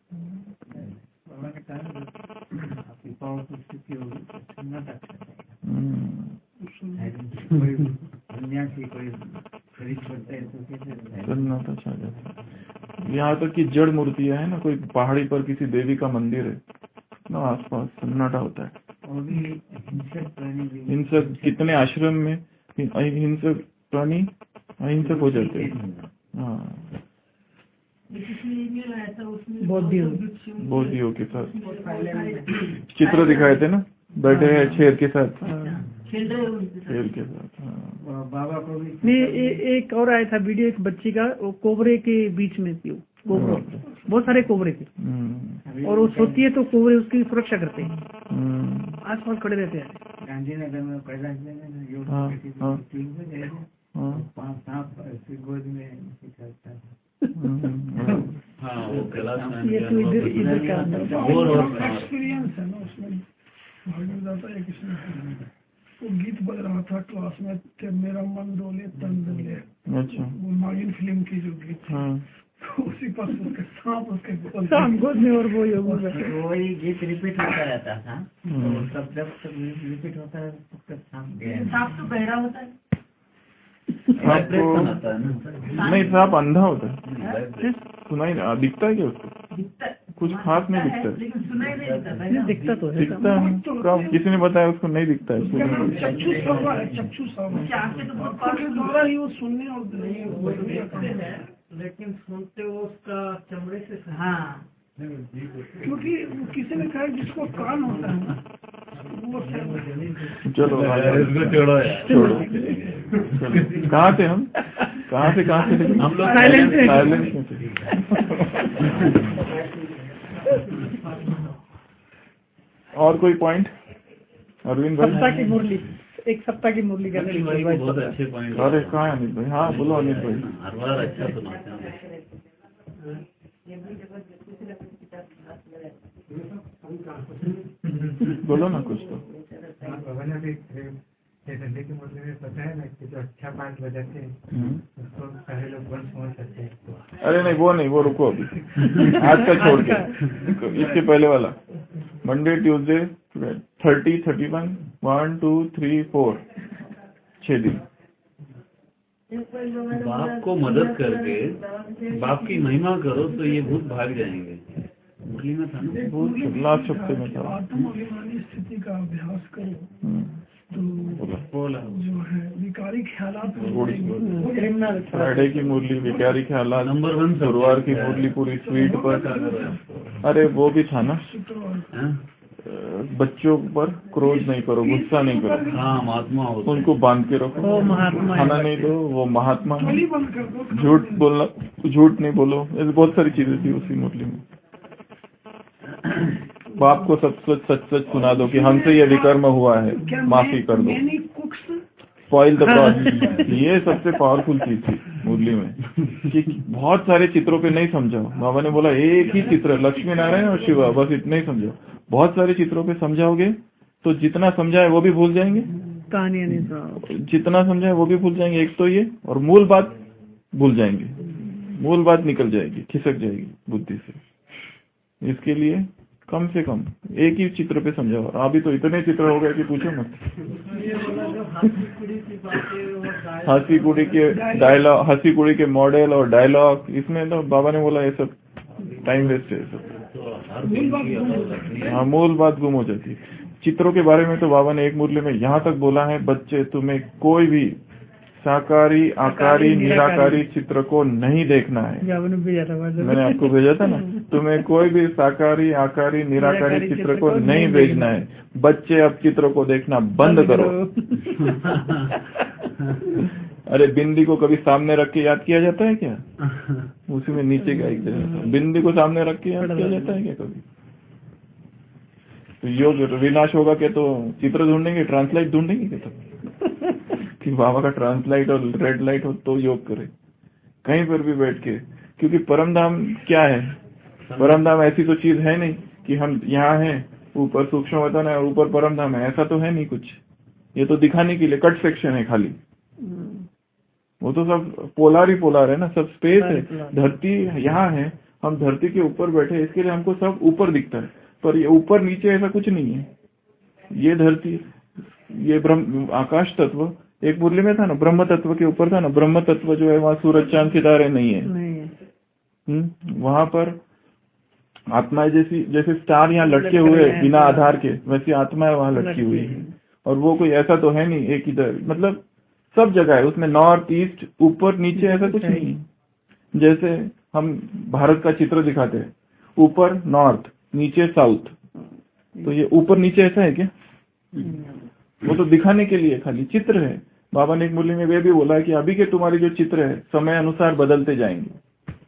सन्नाटा छा जाता है। यहाँ तक कि जड़ मूर्तियां है ना, कोई पहाड़ी पर किसी देवी का मंदिर है ना, आसपास सन्नाटा होता है। हिंसक कितने आश्रम में हिंसक प्राणी अहिंसक हो जाते हैं। हाँ, बोधियों के साथ चित्र दिखाए थे ना, बैठे हैं शेर के साथ, शेर के साथ। हाँ, बाबा को भी नहीं, ए, एक और आया था वीडियो, एक बच्ची का वो कोबरे के बीच में थी, कोबरा, बहुत सारे कोबरे थे। और वो सोती है तो कोबरे उसकी सुरक्षा करते हैं, आस पास खड़े रहते हैं। गांधीनगर में पैदा योग सांप गोद में करता है। हाँ वो कैलाश ये तो इधर इधर का एक्सपीरियंस है ना उसमें। भागवत जाता है किसने वो गीत बज रहा था क्लास में, मेरा मन डोले तन डोले। अच्छा, वो नागिन फिल्म की जो गीत थी, तो उसी पास उसके सांप उसके गोद सांप गोद में और वो योग में। वही गीत रिपीट होता रहता था, तो सब जब तक रिपीट होता है तब तक सांप गया। सांप तो बहरा होता है, आपको नहीं, सांप अंधा होता है, सुनाई दिखता है क्या उसको? कुछ खास नहीं दिखता है, लेकिन सुनाई नहीं देता। दिखता तो है, दिखता है कब? किसी ने बताया उसको नहीं दिखता है? चक्षु सवा है, चक्षु सवा के द्वारा ही वो सुनने और नहीं है, लेकिन सुनते वो उसका चमड़े से। हाँ, क्योंकि किसी ने कहा जिसको कान होता है वो चलो इसको छोड़ो यार, छोड़ो। कहाँ थे हम? कहाँ से कहाँ से हम लोग? साइलेंस में साइलेंस में थे। और कोई पॉइंट अरविंद भाई? सप्ताह की मुरली, एक सप्ताह की मुरली का अनिल भाई को बहुत अच्छे पॉइंट। अरे कहाँ है अनिल भाई? हाँ बोलो अनिल भाई। हर बार अच्छा सुनाते हैं। बोलो ना कुछ तो। ठंडे के मुरली में पता है ना कि जो अच्छा पाठ बजाते हैं उसको सारे लोग बंद समझ सकते हैं। अरे नहीं वो नहीं, वो रुको अभी, आज का छोड़ के इसके पहले वाला Monday Tuesday thirty thirty one one two three four छह दिन बाप को मदद करके बाप की महिमा करो तो ये भूत भाग जाएंगे। मुरली में था ना, भूत लास्ट हफ्ते में था। आत्माभिमानी स्थिति का अभ्यास करो तो जो है विकारी ख्यालात फ्राइडे की मुरली विकारी ख्यालात, नंबर वन गुरुवार की मुरली पूरी स्वीट पर। अरे वो भी था ना, बच्चों पर क्रोध नहीं करो, गुस्सा नहीं करो। हाँ महात्मा होते हैं। उनको बांध के रखो, वो महात्मा है। खाना नहीं दो, वो महात्मा है। झूठ बोलना, झूठ नहीं बोलो, ऐसी बहुत सारी चीजें थी उसी मुरली में। बाप को सच सच सच सच सुना दो कि हमसे ये विकर्म हुआ है, माफी कर दो। स्पॉइल द प्लॉट, ये सबसे पावरफुल चीज थी मुरली में कि बहुत सारे चित्रों पे नहीं समझाओ। बाबा ने बोला एक ही चित्र, लक्ष्मी नारायण और शिवा, बस इतना ही समझाओ। बहुत सारे चित्रों पे समझाओगे तो जितना समझाए वो भी भूल जाएंगे, कहानियां नहीं, जितना समझाए वो भी भूल जाएंगे। एक तो ये, और मूल बात भूल जाएंगे, मूल बात निकल जाएगी, खिसक जाएगी बुद्धि से। इसके लिए कम से कम एक ही चित्र पे समझाओ। अभी तो इतने चित्र हो गए कि पूछो मत। हंसी कुड़ी के डायलॉग, हंसी कुड़ी के मॉडल और डायलॉग, इसमें तो बाबा ने बोला ये सब टाइम वेस्ट है सब। हाँ, मूल बात गुम हो जाती है। चित्रों के बारे में तो बाबा ने एक मुरली में यहाँ तक बोला है, बच्चे तुम्हें कोई भी साकारी आकारी निराकारी चित्र को नहीं देखना है। मैंने आपको भेजा था ना, तुम्हें कोई भी साकारी आकारी निराकारी चित्र को नहीं भेजना है। बच्चे अब चित्र को देखना बंद करो। अरे बिंदी को कभी सामने रख के याद किया जाता है क्या? उसी में नीचे का एक बिंदी को सामने रख के याद किया जाता है क्या कभी? तो योग विनाश होगा क्या तो चित्र ढूंढेंगे, ट्रांसलाइट ढूंढेंगे क्या तब कि बाबा का ट्रांसलाइट और रेड लाइट हो तो योग करे कहीं पर भी बैठ के। क्योंकि परम धाम क्या है? परम धाम ऐसी तो चीज है नहीं कि हम यहाँ हैं, ऊपर सूक्ष्म वतन है और ऊपर परम धाम है, ऐसा तो है नहीं कुछ। ये तो दिखाने के लिए कट सेक्शन है खाली। वो तो सब पोलार ही पोलार है ना, सब स्पेस है। धरती यहाँ है, हम धरती के ऊपर बैठे, इसके लिए हमको सब ऊपर दिखता है, पर ये ऊपर नीचे ऐसा कुछ नहीं है। ये धरती, ये ब्रह्म आकाश तत्व एक मुरली में था ना, ब्रह्म तत्व के ऊपर था ना। ब्रह्म तत्व जो है वहाँ सूरज चांद सितारे नहीं है, हम्म, वहाँ पर आत्माएं जैसी, जैसे स्टार यहाँ लटके हुए बिना आधार के, वैसी आत्माएं वहाँ लटकी हुई है। और वो कोई ऐसा तो है नहीं एक इधर, मतलब सब जगह है उसमें, नॉर्थ ईस्ट ऊपर नीचे ऐसा कुछ नहीं है। जैसे हम भारत का चित्र दिखाते हैं, ऊपर नॉर्थ नीचे साउथ, तो ये ऊपर नीचे ऐसा है क्या? वो तो दिखाने के लिए खाली चित्र है। बाबा ने एक मुरली में वे भी बोला कि अभी के तुम्हारे जो चित्र है समय अनुसार बदलते जाएंगे,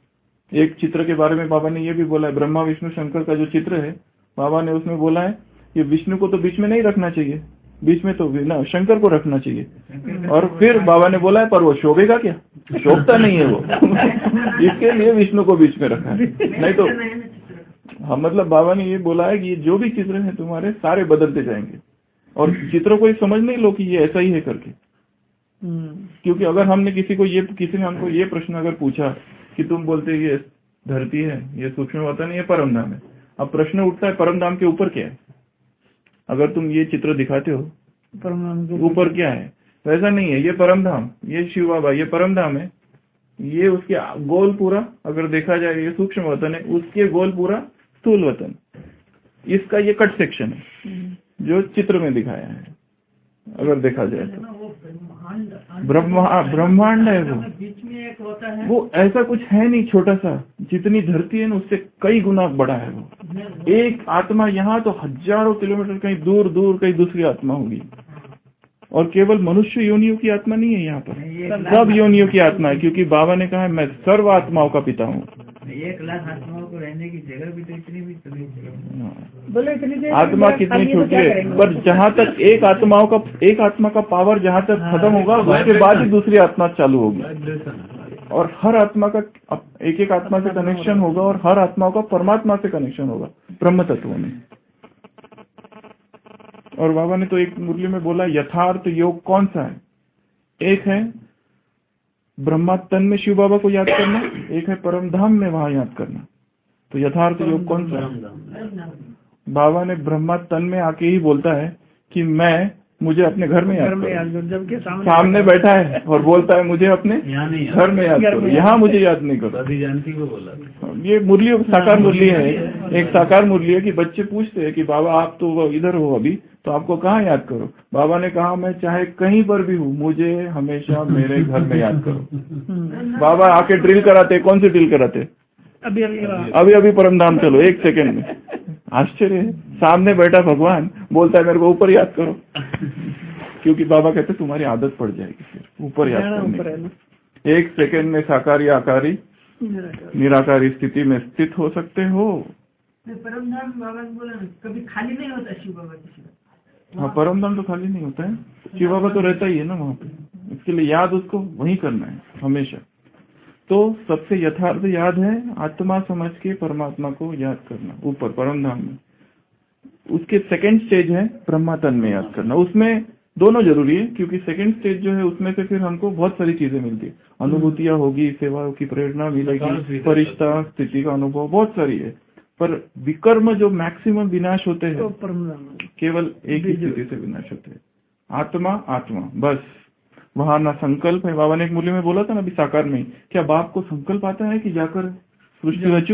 एक चित्र के बारे में बाबा ने ये भी बोला है, ब्रह्मा विष्णु शंकर का जो चित्र है, बाबा ने उसमें बोला है कि विष्णु को तो बीच में नहीं रखना चाहिए, बीच में तो ना शंकर को रखना चाहिए। और फिर बाबा ने बोला है पर वो शोभेगा क्या, शोभता नहीं है वो इसके लिए विष्णु को बीच में रखा है, नहीं तो हाँ, मतलब बाबा ने ये बोला है कि जो भी चित्र हैं तुम्हारे सारे बदलते जाएंगे, और चित्रों को समझ नहीं लो कि ये ऐसा ही है करके। क्योंकि अगर हमने किसी को ये किसी ने हमको ये प्रश्न अगर पूछा कि तुम बोलते ये धरती है, ये सूक्ष्म वतन है, ये परम धाम है, अब प्रश्न उठता है परम धाम के ऊपर क्या है। अगर तुम ये चित्र दिखाते हो परम धाम के ऊपर क्या है, वैसा नहीं है, ये परम धाम, ये शिव बाबा, ये परम धाम है, ये उसके गोल पूरा अगर देखा जाए ये सूक्ष्म वतन है, उसके गोल पूरा स्थूल वतन, इसका ये कट सेक्शन है जो चित्र में दिखाया है। अगर देखा जाए तो ब्रह्मा ब्रह्मांड है वो, बीच में एक होता है वो ऐसा कुछ है नहीं, छोटा सा, जितनी धरती है ना उससे कई गुना बड़ा है वो। एक आत्मा यहाँ तो हजारों किलोमीटर कहीं दूर दूर कहीं दूसरी आत्मा होगी, और केवल मनुष्य योनियों की आत्मा नहीं है यहाँ पर, सब योनियों की आत्मा है, क्योंकि बाबा ने कहा है मैं सर्व आत्माओं का पिता हूँ। एक लाख आत्माओं को रहने की जगह भी तो इतनी भी तो नहीं। बोले इतनी आत्मा कितनी छोटी है, पर जहाँ तक एक आत्माओं का एक आत्मा का पावर जहाँ तक खत्म होगा उसके बाद ही दूसरी आत्मा चालू होगी, और हर आत्मा का एक एक आत्मा से कनेक्शन होगा, और हर आत्माओं का परमात्मा से कनेक्शन होगा ब्रह्म तत्व में। और बाबा ने तो एक मुरली में बोला यथार्थ योग कौन सा है, एक है ब्रह्मा तन में शिव बाबा को याद करना, एक है परम धाम में वहां याद करना। तो यथार्थ योग कौन सा है? बाबा ने ब्रह्मा तन में आके ही बोलता है कि मैं मुझे अपने घर में याद करो, जबकि सामने बैठा है और बोलता है मुझे अपने घर में याद करो, यहाँ मुझे याद नहीं करो। जानकी को बोला, ये मुरली साकार मुरली है, एक साकार मुरली है कि बच्चे पूछते हैं कि बाबा आप तो इधर हो अभी, तो आपको कहाँ याद करो। बाबा ने कहा मैं चाहे कहीं पर भी हूँ, मुझे हमेशा मेरे घर में याद करो। बाबा आके ड्रिल कराते, कौन सी ड्रिल कराते? अभी अभी अभी अभी परमधाम चलो, एक सेकंड में। आश्चर्य है, सामने बैठा भगवान बोलता है मेरे को ऊपर याद करो, क्योंकि बाबा कहते तुम्हारी आदत पड़ जाएगी फिर ऊपर याद करने। एक सेकंड में साकारी आकारी निराकारी स्थिति में स्थित हो सकते हो। परमधाम बाबा ने बोला कभी खाली नहीं होता शिव बाबा की। हाँ, परमधाम तो खाली नहीं होता है, शिव बाबा तो रहता ही है ना वहाँ पे, इसके लिए याद उसको वही करना है हमेशा। तो सबसे यथार्थ याद है आत्मा समझ के परमात्मा को याद करना ऊपर परम धाम में। उसके सेकंड स्टेज है ब्रह्मा तन में याद करना। उसमें दोनों जरूरी है, क्योंकि सेकंड स्टेज जो है उसमें से फिर हमको बहुत सारी चीजें मिलती है, अनुभूतियां होगी, सेवा की प्रेरणा मिलेगी, फरिश्ता स्थिति का अनुभव बहुत सारी है। पर विकर्म जो मैक्सिमम विनाश होते हैं केवल एक ही स्थिति से विनाश होते हैं, आत्मा आत्मा बस। वहां ना संकल्प है। बाबा ने एक मूल्य में बोला था ना अभी साकार में, क्या बाप को संकल्प आता है कि जाकर सृष्टि रचू?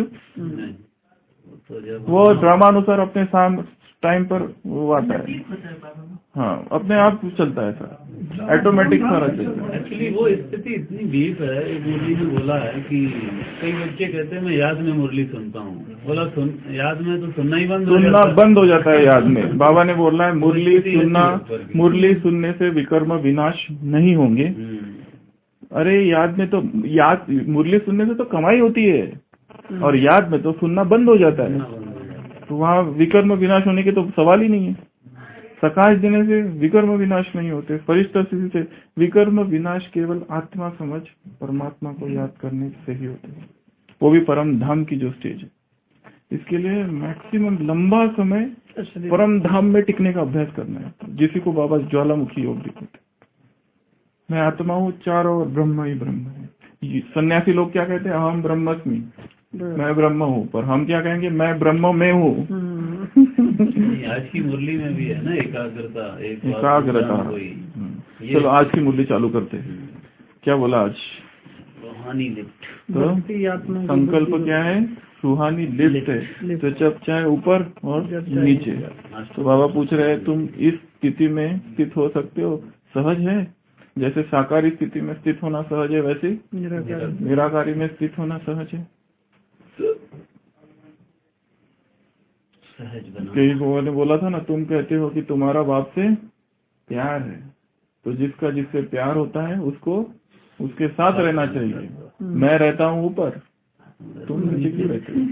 वो ड्रामानुसार अपने टाइम पर वो आता है, हाँ अपने आप चलता है सर, ऑटोमेटिक सारा चलता है। एक्चुअली वो स्थिति इतनी डीप है, मुरली में बोला है कि कई बच्चे कहते हैं मैं याद में मुरली सुनता हूँ, बोला सुन याद में तो सुनना ही बंद हो सुनना जाता है। बंद हो जाता है याद में। बाबा ने बोला है मुरली सुनना, मुरली सुनने से विकर्म विनाश नहीं होंगे। अरे याद में तो याद मुरली सुनने से तो कमाई होती है, और याद में तो सुनना बंद हो जाता है, तो वहाँ विकर्म विनाश होने के तो सवाल ही नहीं है। प्रकाश देने से विकर्म विनाश नहीं होते, फरिश्ता स्थिति से विकर्म विनाश केवल आत्मा समझ परमात्मा को याद करने से ही होते हैं, वो भी परम धाम की जो स्टेज है। इसके लिए मैक्सिमम लंबा समय परम धाम में टिकने का अभ्यास करना है, जिसी को बाबा ज्वालामुखी योग भी कहते हैं। मैं आत्मा हूँ, चारों ओर ब्रह्म ही ब्रह्म है। सन्यासी लोग क्या कहते हैं, अहम ब्रह्मस्मि, मैं ब्रह्म हूँ, पर हम क्या कहेंगे, मैं ब्रह्म में हूँ। आज की मुरली में भी है ना एकाग्रता, एकाग्रता। चलो आज की मुरली चालू करते हैं। क्या बोला आज? रूहानी लिफ्ट। तो संकल्प क्या है? रूहानी लिफ्ट है, तो जब चाहे ऊपर और नीचे। तो बाबा पूछ रहे हैं तुम इस स्थिति में स्थित हो सकते हो, सहज है? जैसे साकारी स्थिति में स्थित होना सहज है, वैसे निराकारी में स्थित होना सहज है। कई लोगों ने बोला था ना, तुम कहते हो कि तुम्हारा बाप से प्यार है, तो जिसका जिससे प्यार होता है उसको उसके साथ रहना चाहिए। मैं रहता हूँ ऊपर तुम नीचे क्यों रहते हो?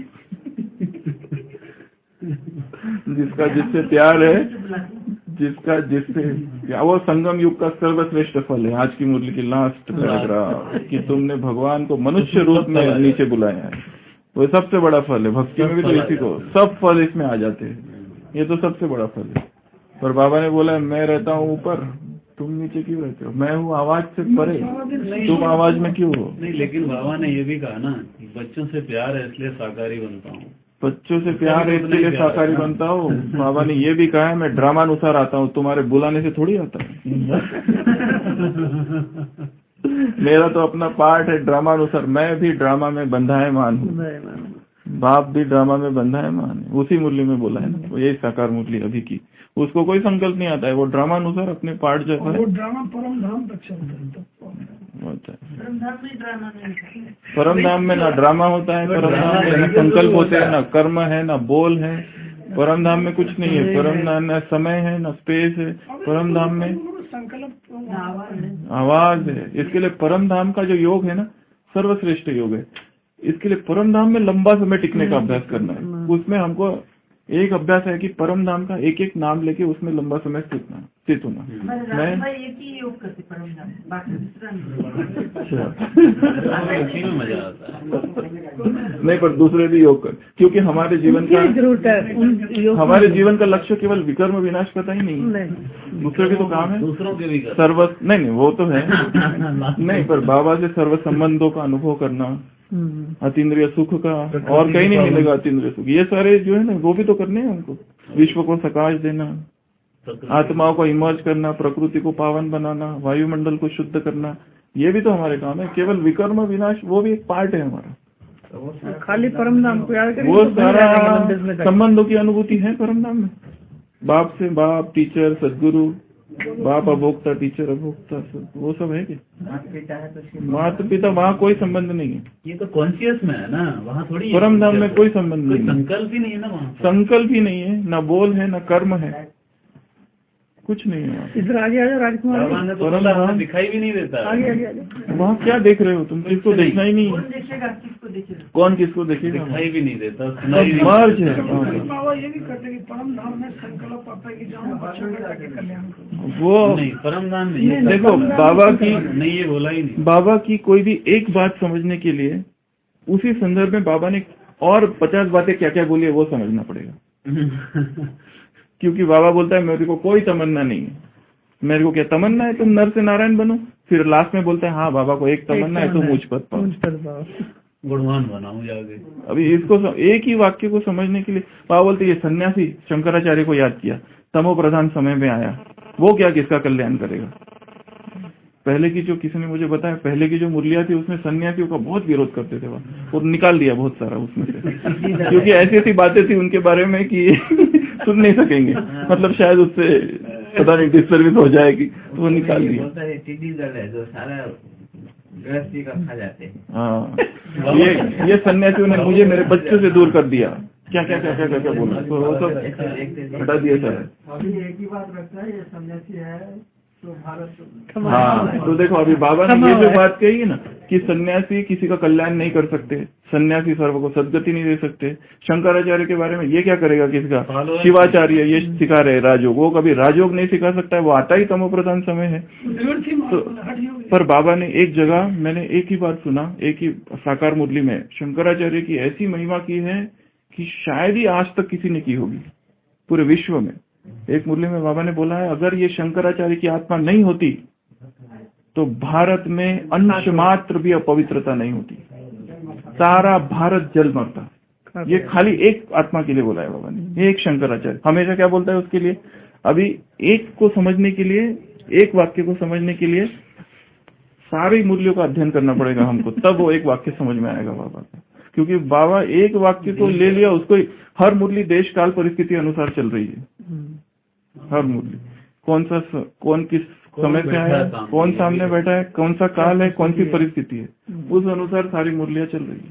जिसका जिससे प्यार है, जिसका जिससे क्या, वो संगम युग का सर्वश्रेष्ठ फल है। आज की मुरली की लास्ट पैराग्राफ कि तुमने भगवान को मनुष्य रूप में नीचे बुलाया है, वो सबसे बड़ा फल है। भक्ति में भी तो इसी को सब फल इसमें आ जाते हैं, ये तो सबसे बड़ा फल है। पर बाबा ने बोला मैं रहता हूँ ऊपर, तुम नीचे क्यों रहते हो? मैं हूँ आवाज से परे, तुम आवाज में क्यों हो? नहीं, लेकिन बाबा ने ये भी कहा ना कि बच्चों से प्यार है इसलिए साकारी बनता हूँ। बच्चों से प्यार है इसलिए साकारी बनता हूँ। बाबा ने ये भी कहा है मैं ड्रामानुसार आता हूँ, तुम्हारे बुलाने से थोड़ी आता हूँ। मेरा तो अपना पार्ट है ड्रामानुसार, मैं भी ड्रामा में बंधायमान हूँ, बाप भी ड्रामा में बंधायमान है। उसी मुरली में बोला है ना, यही साकार मुरली अभी की। उसको कोई संकल्प नहीं आता है, वो ड्रामा अनुसार अपने पार्ट जैसा है। वो ड्रामा परम धाम तक चलता है। परम धाम में ना ड्रामा होता है, परम धाम में ना संकल्प होते हैं, ना कर्म है, ना बोल है। परम धाम में कुछ नहीं है। परम धाम में समय है, ना स्पेस है। परम धाम में संकल्प आवाज है। इसके लिए परम धाम का जो योग है ना, सर्वश्रेष्ठ योग है। इसके लिए परम धाम में लंबा समय टिकने का अभ्यास करना है। उसमें हमको एक अभ्यास है कि परम धाम का एक एक नाम लेके उसमें लंबा समय स्थित स्थित होना। मैं एक ही योग करते परम धाम, बाकी दूसरा में मजा आता है। नहीं, पर दूसरे भी योग कर, क्योंकि हमारे जीवन का जरूरत है। हमारे जीवन का लक्ष्य केवल विकर्म विनाश करता ही नहीं, दूसरे भी तो काम है। दूसरों के भी कर सर्व नहीं नहीं वो तो है नहीं, पर बाबा से सर्व संबंधों का अनुभव करना, अतीन्द्रिय सुख का, और कहीं नहीं मिलेगा अतीन्द्रिय सुख। ये सारे जो है ना वो भी तो करने हैं हमको। विश्व को सकाश देना, आत्माओं को इमर्ज करना, प्रकृति को पावन बनाना, वायुमंडल को शुद्ध करना, ये भी तो हमारे काम है। केवल विकर्म विनाश वो भी एक पार्ट है हमारा। खाली परम नाम को याद करें, वो सारा संबंधों की अनुभूति है परम नाम में। बाप से बाप, टीचर सदगुरु, बाप अभोक्ता, टीचर अभोक्ता, वो सब है कि माता पिता, वहाँ कोई संबंध नहीं है। ये तो कॉन्शियस में है ना, वहाँ थोड़ी परम धाम में कोई संबंध नहीं है। संकल्प ही नहीं है ना वहाँ, संकल्प ही नहीं है, ना बोल है, ना कर्म है, कुछ नहीं है। इधर आगे आ जाओ राजकुमार। परम धाम दिखाई भी नहीं देता। आगे आगे आगे वहाँ क्या देख रहे हो तुम? इसको देखना ही नहीं है। देखेगा किसको देखेगा, कौन किसको देखेगा? दिखाई भी नहीं देता, मर्ज है। बाबा ये भी कहते हैं कि परम धाम में संकल्प आता है कि जाऊँ बच्चों का जाके कल्याण करूँ। वो नहीं, परम धाम में देखो बाबा की नहीं, ये बोला ही नहीं। बाबा की कोई भी एक बात समझने के लिए उसी संदर्भ में बाबा ने और पचास बातें क्या क्या बोली है वो समझना पड़ेगा। क्योंकि बाबा बोलता है मेरे को कोई तमन्ना नहीं है। मेरे को क्या तमन्ना है? तुम नर से नारायण बनो। फिर लास्ट में बोलता है हाँ बाबा को एक तमन्ना है, तुम मुझ पर पाओ, गुणवान बनाऊं जाके। अभी इसको एक ही वाक्य को समझने के लिए बाबा बोलते ये सन्यासी शंकराचार्य को याद किया, तमो प्रधान समय में आया, वो क्या किसका कल्याण करेगा? पहले की जो किसी ने मुझे बताया, पहले की जो मुरलियां थी उसमें सन्यासियों का बहुत विरोध करते थे वहाँ, और निकाल दिया बहुत सारा उसमें से क्योंकि ऐसी ऐसी बातें थी उनके बारे में कि सुन नहीं सकेंगे, मतलब शायद उससे पता नहीं डिसर्विस हो जाएगी, तो वो निकाल दिया। टिड्डी दल है जो सारा गृहस्थी का खा जाते हैं। हाँ, ये ये सन्यासियों ने मुझे मेरे बच्चों से दूर कर दिया, क्या क्या क्या क्या क्या क्या बोला, तो वो सब हटा दिया सर। अभी एक ही बात रखता है, ये सन्यासी है तो भारत। हाँ, तो देखो अभी बाबा ने ये जो बात कही है ना कि सन्यासी किसी का कल्याण नहीं कर सकते, सन्यासी सर्व को सदगति नहीं दे सकते। शंकराचार्य के बारे में ये क्या करेगा किसका? शिवाचार्य ये सिखा रहे राजयोग, वो कभी राजयोग नहीं सिखा सकता है, वो आता ही तमो प्रधान समय है। तो पर बाबा ने एक जगह, मैंने एक ही बात सुना, एक ही साकार मुरली में शंकराचार्य की ऐसी महिमा की है कि शायद ही आज तक किसी ने की होगी पूरे विश्व में। एक मुरली में बाबा ने बोला है अगर ये शंकराचार्य की आत्मा नहीं होती तो भारत में अंश मात्र भी अपवित्रता नहीं होती, सारा भारत जल मरता। ये खाली एक आत्मा के लिए बोला है बाबा ने, एक शंकराचार्य। हमेशा क्या बोलता है उसके लिए? अभी एक को समझने के लिए, एक वाक्य को समझने के लिए सारी मुरलियों का अध्ययन करना पड़ेगा हमको, तब वो एक वाक्य समझ में आएगा बाबा का। क्योंकि बाबा एक वाक्य को ले लिया, उसको हर मुरली देश काल परिस्थिति अनुसार चल रही है। हर मुरली कौन सा कौन किस समय से आया, कौन सामने बैठा है, कौन सा काल है, कौन सी परिस्थिति है, उस अनुसार सारी मुरलियां चल रही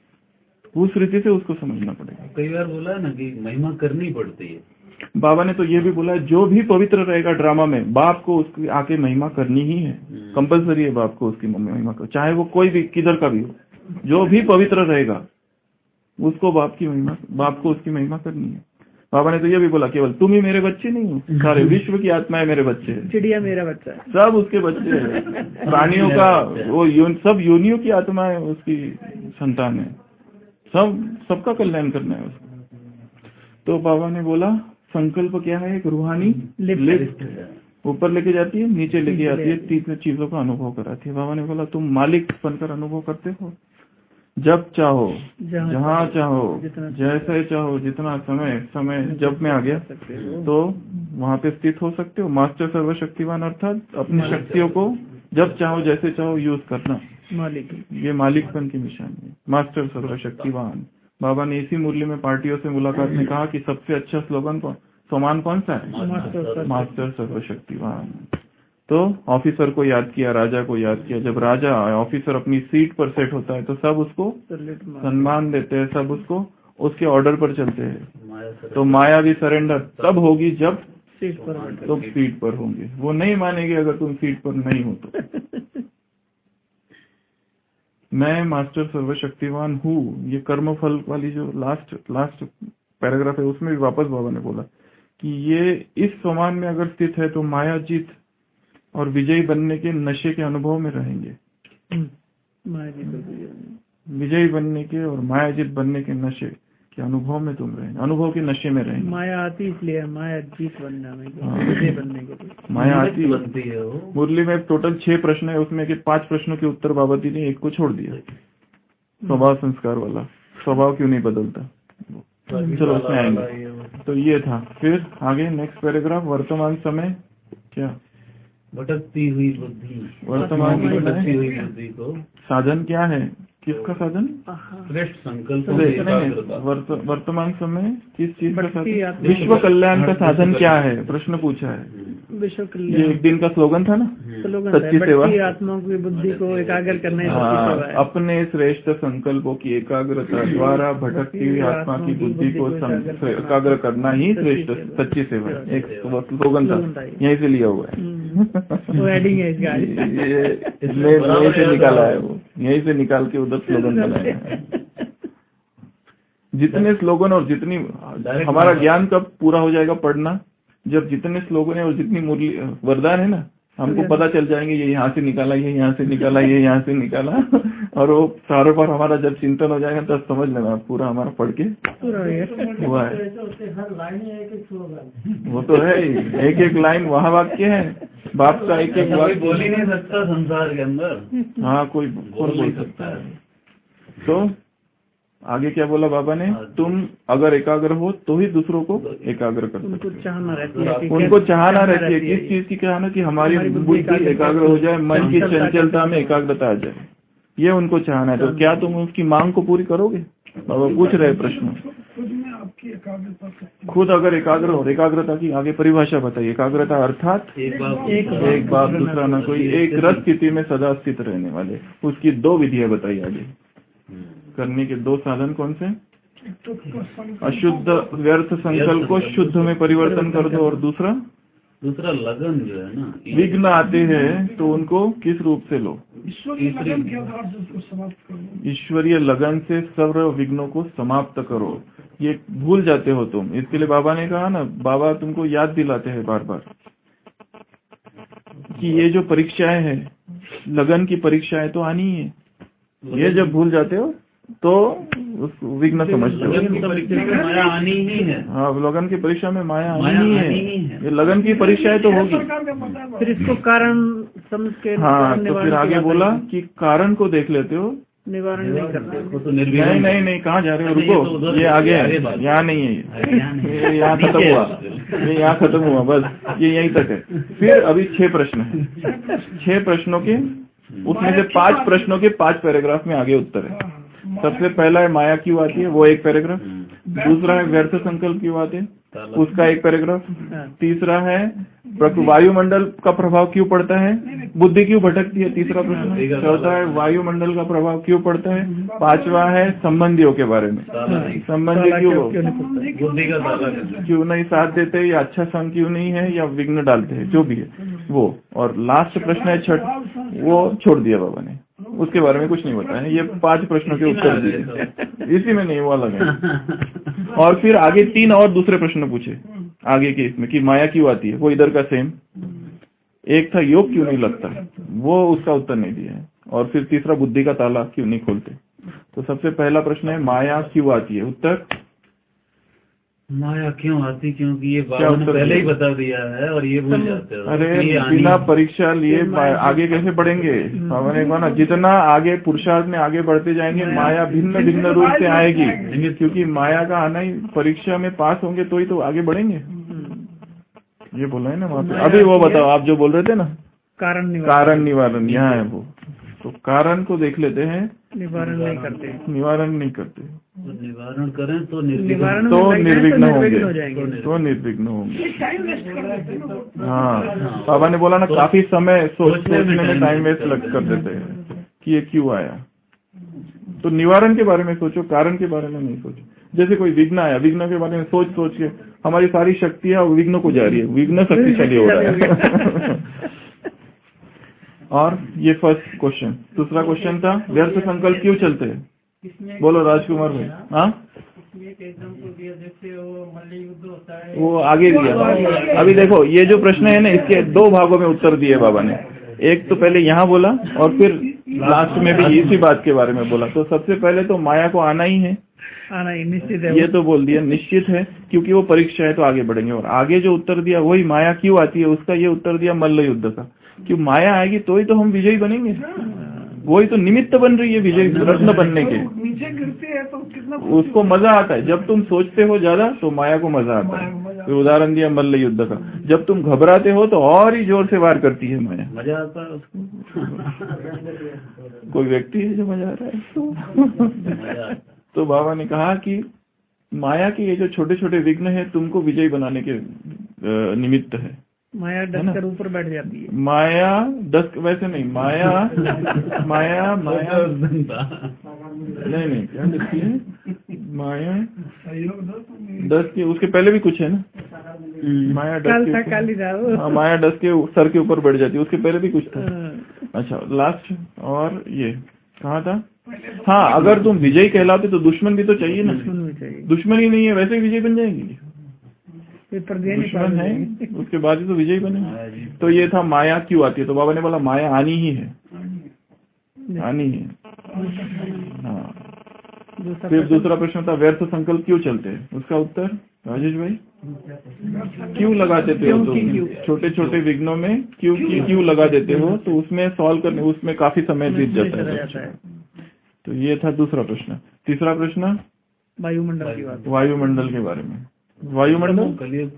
है। उस रीति से उसको समझना पड़ेगा। कई बार बोला है ना कि महिमा करनी पड़ती है। बाबा ने तो ये भी बोला है जो भी पवित्र रहेगा ड्रामा में, बाप को उसकी आके महिमा करनी ही है, कंपलसरी है बाप को उसकी महिमा कर, चाहे वो कोई भी किधर का भी हो। जो भी पवित्र रहेगा उसको बाप की महिमा, बाप को उसकी महिमा करनी है। बाबा ने तो ये भी बोला केवल तुम ही मेरे बच्चे नहीं हो, सारे विश्व की आत्माएं मेरे बच्चे हैं, चिड़िया मेरा बच्चा है, सब उसके बच्चे हैं, प्राणियों का वो यून, सब योनियों की आत्माएं उसकी संतान है, सब सबका कल्याण करना है उसको। तो बाबा ने बोला संकल्प क्या है, एक रूहानी लिफ्ट ऊपर लेके जाती है, नीचे लेके जाती है, तीन चीजों का अनुभव कराती है। बाबा ने बोला तुम मालिक बनकर अनुभव करते हो, जब चाहो जहाँ चाहो जैसे चाहो जितना समय समय जब में आ गया तो वहाँ पे स्थित हो सकते हो। मास्टर सर्वशक्तिवान अर्थात अपनी शक्तियों को जब चाहो जैसे चाहो यूज करना, मालिक, ये मालिकपन की निशानी है, मास्टर सर्वशक्तिवान। बाबा ने इसी मुरली में पार्टियों से मुलाकात में कहा कि सबसे अच्छा स्लोगन कौन, सम्मान कौन सा है, मास्टर सर्वशक्तिवान। तो ऑफिसर को याद किया, राजा को याद किया। जब राजा ऑफिसर अपनी सीट पर सेट होता है तो सब उसको सम्मान देते हैं, सब उसको उसके ऑर्डर पर चलते हैं। तो माया भी सरेंडर तब होगी जब सीट पर, तो सीट पर होंगे, वो नहीं मानेंगे अगर तुम सीट पर नहीं हो तो। मैं मास्टर सर्वशक्तिवान हूँ, ये कर्म फल वाली जो लास्ट लास्ट पैराग्राफ है उसमें भी वापस बाबा ने बोला कि ये इस सम्मान में अगर स्थित है तो माया जीत और विजयी बनने के नशे के अनुभव में रहेंगे। विजयी बनने के और माया जीत बनने के नशे के अनुभव में तुम रहेंगे, अनुभव के नशे में रहेंगे। माया आती इसलिए माया जीत बनना में, विजय बनने के लिए माया आती बनती है। मुरली में टोटल छह प्रश्न है, उसमें के पांच प्रश्नों के उत्तर बाबाजी ने एक को छोड़ दिया, स्वभाव संस्कार वाला, स्वभाव क्यों नहीं बदलता, चलो उसमें आएंगे। तो ये था। फिर आगे नेक्स्ट पैराग्राफ, वर्तमान समय क्या, भटकती हुई बुद्धि, वर्तमान की भटकती हुई बुद्धि को साधन क्या है, किसका साधन, श्रेष्ठ संकल्प, वर्तमान समय किस चीज का साधन, विश्व कल्याण का साधन क्या है, प्रश्न पूछा है। विश्व कल्याण ये एक दिन का स्लोगन था ना, सच्ची सेवा, आत्माओं की बुद्धि को एकाग्र करना है। हाँ, अपने श्रेष्ठ संकल्पों की एकाग्रता द्वारा भटकती हुई आत्मा की बुद्धि को एकाग्र करना ही श्रेष्ठ सच्ची सेवा है। एक स्लोगन था, यहीं से लिया हुआ है, वो हेडिंग है इसका, यहीं से निकाला है, वो यहीं से निकाल के उधर स्लोगन बनाया है। जितने स्लोगन और जितनी हमारा ज्ञान कब पूरा हो जाएगा पढ़ना, जब जितने स्लोगन है और जितनी मुरली वरदान है ना, हमको पता चल जाएंगे ये यहाँ से निकाला, ये यहाँ से निकाला, ये यहाँ से निकाला, और वो सारों पर हमारा जब चिंतन हो जाएगा तब समझ लेना पूरा हमारा पढ़ के हुआ है। वो तो है ही, एक एक लाइन वहाँ वाक्य है, बाप का एक एक वाक्य बोल ही नहीं सकता संसार के अंदर। हाँ, कोई बोल सकता है। तो आगे क्या बोला बाबा ने, तुम अगर एकाग्र हो तो ही दूसरों को एकाग्र कर सकते, उनको चाहना रहती है, उनको चाहना रहती है, किस चीज की चाहना, कि हमारी बुद्धि एकाग्र हो जाए, मन की चंचलता में एकाग्रता आ जाए, ये उनको चाहना है। तो क्या तुम उसकी मांग को पूरी करोगे, बाबा पूछ रहे प्रश्न। खुद अगर एकाग्र हो, एकाग्रता की आगे परिभाषा बताइए। एकाग्रता अर्थात एक बात दूसरा न कोई, एक रस स्थिति में सदा स्थित रहने वाले, उसकी दो विधियां बताइए आगे करने के दो साधन कौन से, अशुद्ध व्यर्थ संकल्प को शुद्ध में परिवर्तन कर दो, और दूसरा दूसरा लगन जो है ना, विघ्न आते हैं तो उनको किस रूप से लो, ईश्वरीय लगन से सर्व विघ्नों को समाप्त करो। ये भूल जाते हो तुम, इसके लिए बाबा ने कहा ना, बाबा तुमको याद दिलाते हैं बार बार कि ये जो परीक्षाएं हैं, लगन की परीक्षाएं तो आनी है, ये जब भूल जाते हो तो विघ्न समझते हो। माया आनी ही है। हाँ, लगन की परीक्षा में माया आनी ही है, ये लगन की परीक्षाएं तो होगी। फिर इसको कारण समझ के, हाँ, तो फिर आगे बोला कि कारण को देख लेते हो, निवारण नहीं करना। तो नहीं नहीं नहीं, कहाँ जा रहे हो, रुको, ये आगे है, यहाँ नहीं है, ये यहाँ खत्म हुआ, ये यहाँ खत्म हुआ, बस ये यहीं तक है। फिर अभी छह प्रश्न है, छह प्रश्नों के उसमें से पांच प्रश्नों के पांच पैराग्राफ में आगे उत्तर है। सबसे पहला है माया क्यों आती है, वो एक पैराग्राफ। दूसरा है व्यर्थ संकल्प क्यों आते हैं, उसका एक पैराग्राफ। तीसरा है वायुमंडल का प्रभाव क्यों पड़ता है, बुद्धि क्यों भटकती है, तीसरा प्रश्न। चौथा है वायुमंडल का प्रभाव क्यों पड़ता है। पांचवा है संबंधियों के बारे में, संबंधी क्यों बुद्धि का क्यों नहीं साथ देते, या अच्छा संग क्यों नहीं है, या विघ्न डालते हैं, जो भी है वो। और लास्ट प्रश्न है छठ, वो छोड़ दिया बाबा ने, उसके बारे में कुछ नहीं बताया। ये पांच प्रश्नों के उत्तर दिए, इसी में नहीं, वो अलग है। और फिर आगे तीन और दूसरे प्रश्न पूछे आगे के इसमें कि माया क्यों आती है, वो इधर का सेम। एक था योग क्यों नहीं लगता, वो उसका उत्तर नहीं दिया है। और फिर तीसरा बुद्धि का ताला क्यों नहीं खोलते। तो सबसे पहला प्रश्न है माया क्यों आती है, उत्तर माया क्यों आती, क्योंकि ये बाबा ने पहले ही बता दिया है और ये भूल जाते हो। अरे बिना परीक्षा लिए आगे कैसे बढ़ेंगे। बाबा ने कहा ना, जितना आगे पुरुषार्थ में आगे बढ़ते जाएंगे माया भिन्न भिन्न रूप से आएगी, क्योंकि माया का आना ही परीक्षा में पास होंगे तो ही तो आगे बढ़ेंगे। ये बोला है ना वहाँ पे। अभी वो बताओ आप जो बोल रहे थे ना, कारण निवारण, कारण निवारण यहाँ है वो। तो कारण को देख लेते हैं, निवारण नहीं करते, निवारण नहीं करते। तो निवारण करें तो निर्विघ्न तो निर्विघ्न होंगे, तो निर्विघ्न होंगे। हाँ, बाबा ने बोला ना काफी समय सोचने में टाइम वेस्ट लग कर देते हैं कि ये क्यों आया। तो निवारण के बारे में सोचो, कारण के बारे में नहीं सोचो। जैसे कोई विघ्न आया, विघ्न के बारे में सोच सोच के हमारी सारी शक्तियां विघ्न को जा रही है, विघ्न शक्तिशाली हो रहा है। और ये फर्स्ट क्वेश्चन। दूसरा क्वेश्चन था व्यर्थ संकल्प क्यों चलते हैं, बोलो राजकुमार भाई। हाँ, वो आगे दिया। अभी देखो ये जो प्रश्न है ना, इसके दो भागों में उत्तर दिए बाबा ने। एक तो पहले यहाँ बोला और फिर लास्ट में भी इसी बात के बारे में बोला। तो सबसे पहले तो माया को आना ही है, आना ही निश्चित है, ये तो बोल दिया निश्चित है, क्योंकि वो परीक्षा है तो आगे बढ़ेंगे। और आगे जो उत्तर दिया वही माया क्यों आती है, उसका ये उत्तर दिया मल्ल युद्ध का। क्यों माया आएगी तो ही तो हम विजयी बनेंगे, वही तो निमित्त बन रही है विजय रत्न बनने के। नीचे गिरते हैं तो कितना उसको मजा आता है, जब तुम सोचते हो ज्यादा तो माया को मजा आता है। फिर उदाहरण दिया मल्ल युद्ध का, जब तुम घबराते हो तो और ही जोर से वार करती है माया, मजा आता है उसको। कोई व्यक्ति है जो मजा आ रहा है। तो बाबा ने कहा कि माया के ये जो छोटे छोटे विघ्न है तुमको विजयी बनाने के निमित्त है। माया डस कर ऊपर बैठ जाती है। माया दस वैसे नहीं, माया माया माया नहीं नहीं क्या लिखती है माया दस के, उसके पहले भी कुछ है ना, माया डस के, हाँ माया डस के सर के ऊपर बैठ जाती है, उसके पहले भी कुछ था। अच्छा लास्ट, और ये कहाँ था। हाँ, अगर तुम विजयी कहलाते तो दुश्मन भी तो चाहिए ना, दुश्मन ही नहीं है वैसे ही विजयी बन जाएंगे, दुश्मन है उसके बाद ही तो विजयी बने। तो ये था माया क्यों आती है। तो बाबा ने बोला माया आनी ही है, आनी है। हाँ, फिर दूसरा प्रश्न था व्यर्थ संकल्प क्यों चलते हैं, उसका उत्तर राजेश भाई क्यों लगा देते हो तुम छोटे छोटे विघ्नों में, क्यों क्यों लगा देते हो, तो उसमें सॉल्व करने उसमें काफी समय बीत जाता है। तो ये था दूसरा प्रश्न। तीसरा प्रश्न वायुमंडल की बात, वायुमंडल के बारे में। वायुमंडल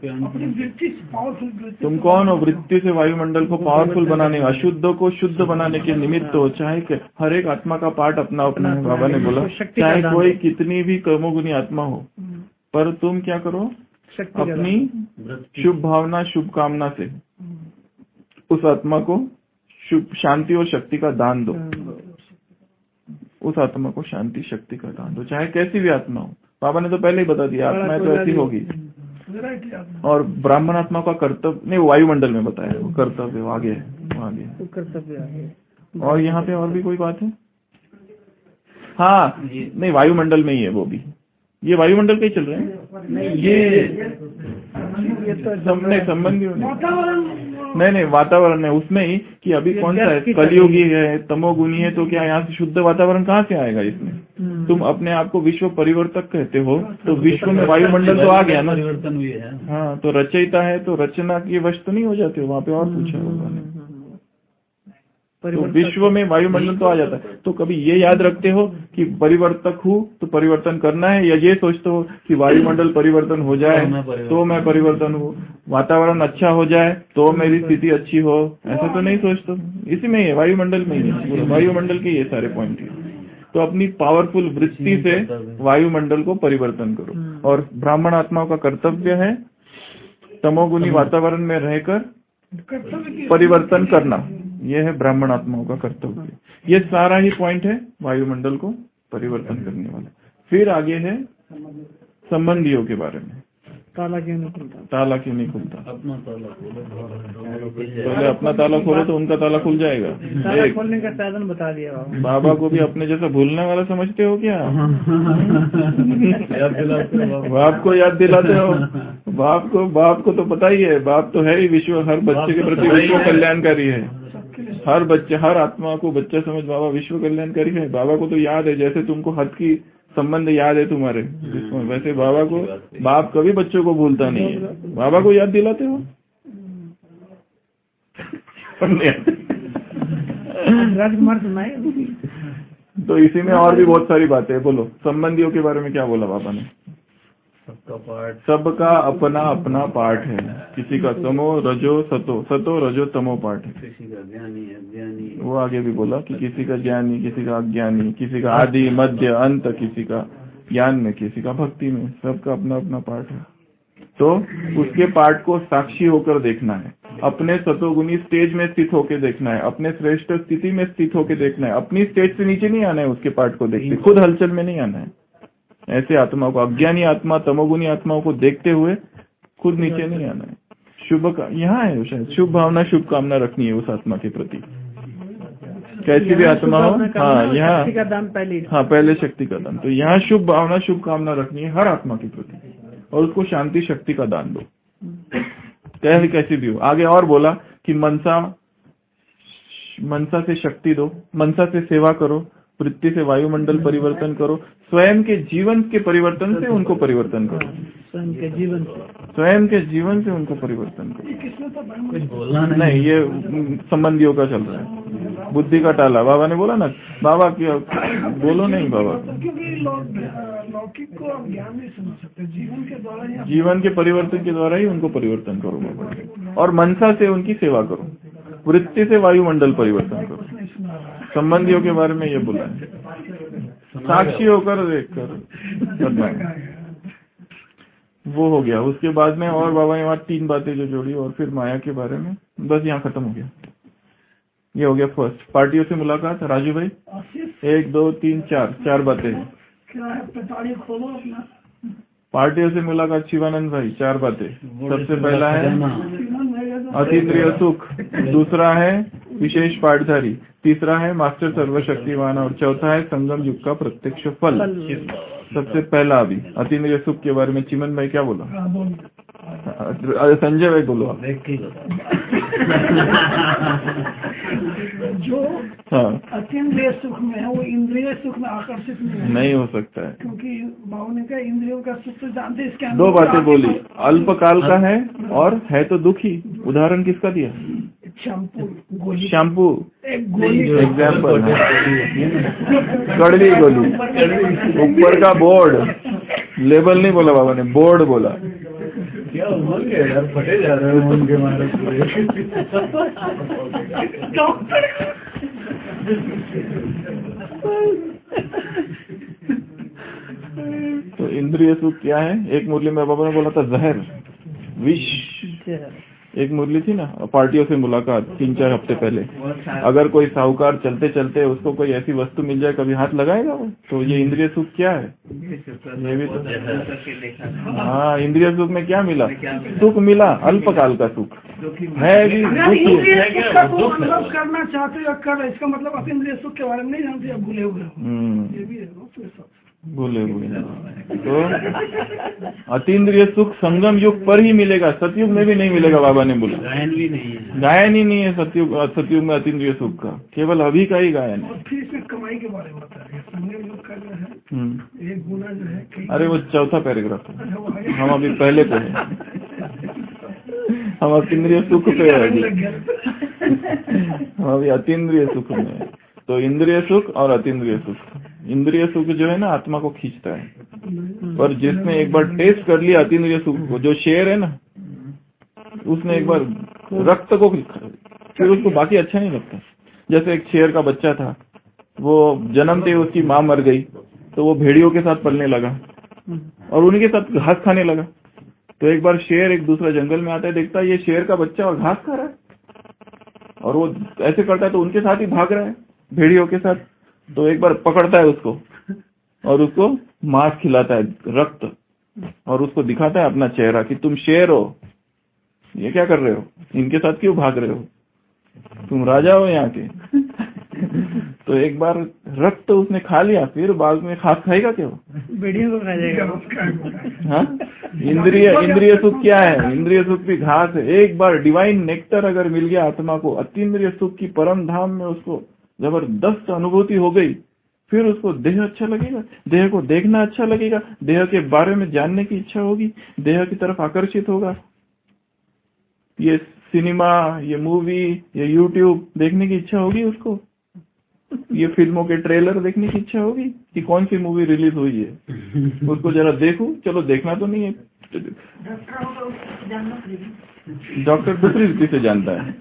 तुम कौन हो, वृत्ति से वायुमंडल को पावरफुल बनाने, अशुद्ध को शुद्ध बनाने के निमित्त हो। चाहे हर एक आत्मा का पार्ट अपना अपना है, बाबा ने बोला चाहे कोई कितनी भी कर्मोगुनी आत्मा हो, पर तुम क्या करो, अपनी शुभ भावना शुभ कामना से उस आत्मा को शुभ शांति और शक्ति का दान दो, उस आत्मा को शांति शक्ति का दान दो, चाहे कैसी भी आत्मा हो। बाबा ने तो पहले ही बता दिया आत्माएं तो ऐसी होगी। और ब्राह्मण आत्मा का कर्तव्य नहीं, वायुमंडल में बताया वो कर्तव्य आगे है, आगे कर्तव्य। और यहाँ पे और भी कोई बात है। हाँ नहीं, वायुमंडल में ही है वो भी, ये वायुमंडल के ही चल रहे हैं, ये सबने संबंधी नहीं नहीं वातावरण है उसमें ही कि अभी कौन सा है, कलयुगी है, तमोगुनी है, तो क्या यहाँ से शुद्ध वातावरण कहाँ से आएगा इसमें। तुम अपने आप को विश्व परिवर्तक कहते हो, तो विश्व में वायुमंडल तो आ गया ना, परिवर्तन हुई है। हाँ, तो रचयिता है तो रचना की वश तो नहीं हो जाते, वहाँ पे और पूछा होगा, तो विश्व में वायुमंडल तो आ जाता है। तो कभी ये याद रखते हो कि परिवर्तक हूँ तो परिवर्तन करना है, या ये सोचते हो कि वायुमंडल परिवर्तन हो जाए तो मैं परिवर्तन हूँ, वातावरण अच्छा हो जाए तो मेरी स्थिति अच्छी हो, ऐसा तो नहीं सोचते। इसी में ही है, वायुमंडल में ही है, वायुमंडल के ये सारे पॉइंट है। तो अपनी पावरफुल वृत्ति से वायुमंडल को परिवर्तन करो। और ब्राह्मण आत्माओं का कर्तव्य है तमोगुनी वातावरण में रहकर परिवर्तन करना, यह है ब्राह्मण आत्माओं का कर्तव्य। ये सारा ही पॉइंट है वायुमंडल को परिवर्तन करने वाला। फिर आगे है संबंधियों के बारे में। ताला क्यों नहीं खुलता? ताला क्यों नहीं खुलता? अपना ताला खोलो, पहले अपना ताला खोलो तो उनका ताला खुल जाएगा। ताला खोलने का साधन बता दिया बाबा। बाबा को भी अपने जैसा भूलने वाला समझते हो क्या? याद दिलाते हो बाप को याद दिलाते हो? बाप को बाप को तो पता ही है, बाप तो है ही विश्व, हर बच्चे के प्रति विश्व कल्याणकारी है। हर बच्चे, हर आत्मा को बच्चा समझ बाबा विश्व कल्याणकारी है। बाबा को तो याद है, जैसे तुमको हाथ की संबंध याद है तुम्हारे, वैसे बाबा को, बाप कभी बच्चों को भूलता नहीं है। बाबा को याद दिलाते हो? राजकुमार सुनाए। तो इसी में और भी बहुत सारी बातें है। बोलो, संबंधियों के बारे में क्या बोला बाबा ने? सबका पाठ, सबका अपना अपना पाठ है। किसी का तमो रजो सतो, सतो रजो तमो पाठ है। किसी का ज्ञानी अज्ञानी, वो आगे भी बोला कि किसी का ज्ञानी, किसी का अज्ञानी, किसी का आदि मध्य अंत, किसी का ज्ञान में, किसी का भक्ति में, सबका अपना अपना पाठ है। तो उसके पाठ को साक्षी होकर देखना है, अपने सतोगुनी स्टेज में स्थित होकर देखना है, अपने श्रेष्ठ स्थिति में स्थित होकर देखना है। अपनी स्टेज से नीचे नहीं आना है उसके पाठ को देखते, खुद हलचल में नहीं आना है। ऐसे आत्मा को, अज्ञानी आत्मा, तमोगुनी आत्माओं को देखते हुए खुद नीचे नहीं आना है। शुभ का यहाँ है शायद, शुभ भावना, शुभ कामना रखनी है उस आत्मा के प्रति, कैसी भी आत्मा हो। हाँ, यहाँ शक्ति का दान पहले, हाँ पहले शक्ति का दान। तो यहाँ शुभ भावना, शुभ कामना रखनी है हर आत्मा के प्रति, और उसको शांति शक्ति का दान दो, चाहे कैसी भी हो। आगे और बोला कि मनसा मनसा से शक्ति दो, मनसा से सेवा करो, वृत्ति से वायुमंडल परिवर्तन करो, स्वयं के जीवन के परिवर्तन से उनको परिवर्तन करो, स्वयं के जीवन से, स्वयं के जीवन से उनको परिवर्तन करो। कुछ बोलना नहीं, नहीं, ये संबंधियों का चल रहा है। बुद्धि का टाला, बाबा ने बोला ना, बाबा की बोलो नहीं बाबा, क्योंकि लौकिक को आप ज्ञान नहीं समझ सकते, जीवन के द्वारा ही, जीवन के परिवर्तन के द्वारा ही उनको परिवर्तन करो बाबा। और मनसा से उनकी सेवा करो, वृत्ति से वायुमंडल परिवर्तन करो। संबंधियों के बारे में ये बोला है, साक्षी होकर देख कर वो हो गया। उसके बाद में और बाबा ने वहाँ तीन बातें जो जोड़ी, और फिर माया के बारे में, बस यहाँ खत्म हो गया। ये हो गया फर्स्ट। पार्टियों से मुलाकात, राजू भाई, एक दो तीन चार, चार बातें। क्या है, पैतालीस खोलो अपना। पार्टियों से मुलाकात, शिवानंद भाई, चार बातें। सबसे पहला है अतीन्द्रिय सुख, दूसरा है विशेष पाठधारी, तीसरा है मास्टर सर्वशक्तिमान, और चौथा है संगम युग का प्रत्यक्ष फल। सबसे पहला अभी अतीन्द्रिय सुख के बारे में चिमन भाई क्या बोला? संजय भाई बोलो। जो हाँ, अतीन्द्रिय सुख में है वो इंद्रिय सुख में आकर्षित नहीं है, नहीं हो सकता है, क्योंकि बाबू ने कहा इंद्रियों का सुख तो जानते, इसके दो बातें बोली, अल्पकाल का है और है तो दुखी। उदाहरण किसका दिया? शैम्पू, गोली, शैम्पू एक गोली, एग्जाम्पल, कड़वी गोली, ऊपर का बोर्ड, लेबल नहीं बोला बाबा ने, बोर्ड बोला। क्या बोल गए यार, फटे जा रहे हो उनके मारे पूरे। तो इंद्रिय सुख क्या है? एक मुरली में बाबा ने बोला था जहर, विष। एक मुरली थी ना, पार्टियों से मुलाकात, तीन चार हफ्ते पहले। अगर कोई साहूकार चलते चलते उसको कोई ऐसी वस्तु मिल जाए, कभी हाथ लगाएगा वो? तो ये इंद्रिय सुख क्या है? ये भी तो, हाँ, इंद्रिय सुख में क्या मिला? सुख मिला, अल्पकाल का सुख है भी, दुख मतलब करना चाहते हो कर, इसका मतलब आप इंद्रिय सुख के बारे में नहीं जानते, आप भूले हुए हो, ये भी है भूले हुए। तो अतीन्द्रिय सुख संगम युग पर ही मिलेगा, सतयुग में भी नहीं मिलेगा। बाबा ने बोला गायन भी नहीं है, गायन ही नहीं है सतयुग, सतयुग में अतीन्द्रिय सुख का, केवल अभी का ही गायन है। और फिर इसमें कमाई के बारे में बताया, संगम युग का जो है एक गुना जो है, अरे वो चौथा पैराग्राफ है, हम अभी पहले पे है, हम अतीन्द्रिय सुख पे है, हम अभी अतीन्द्रिय सुख में है। तो इंद्रिय सुख और अतीन्द्रिय सुख, इंद्रिय सुख जो है ना आत्मा को खींचता है, पर जिसने एक बार टेस्ट कर लिया अतीन्द्रिय सुख को, जो शेर है ना, उसने एक बार रक्त को, फिर उसको बाकी अच्छा नहीं लगता। जैसे एक शेर का बच्चा था, वो जन्मते उसकी माँ मर गई, तो वो भेड़ियों के साथ पलने लगा और उन्हीं के साथ घास खाने लगा। तो एक बार शेर एक दूसरा जंगल में आता है, देखता है ये शेर का बच्चा और घास खा रहा है, और वो ऐसे करता है तो उनके साथ ही भाग रहा है भेड़ियों के साथ। तो एक बार पकड़ता है उसको और उसको मांस खिलाता है, रक्त, और उसको दिखाता है अपना चेहरा कि तुम शेर हो, ये क्या कर रहे हो, इनके साथ क्यों भाग रहे हो, तुम राजा हो यहाँ के। तो एक बार रक्त तो उसने खा लिया, फिर बाद में खास खाएगा क्या, बेड़ियों को खा जाएगा। हाँ, इंद्रिय इंद्रिय सुख क्या है, इंद्रिय सुख भी घास है। एक बार डिवाइन नेक्टर अगर मिल गया आत्मा को, अतीन्द्रिय सुख की परम धाम में उसको जबरदस्त अनुभूति हो गई, फिर उसको देह अच्छा लगेगा, देह को देखना अच्छा लगेगा, देह के बारे में जानने की इच्छा होगी, देह की तरफ आकर्षित होगा। ये सिनेमा, ये मूवी, ये यूट्यूब देखने की इच्छा होगी उसको, ये फिल्मों के ट्रेलर देखने की इच्छा होगी कि कौन सी मूवी रिलीज हुई है, उसको जरा देखूं, चलो देखना तो नहीं है। डॉक्टर दूसरी रीति से जानता है,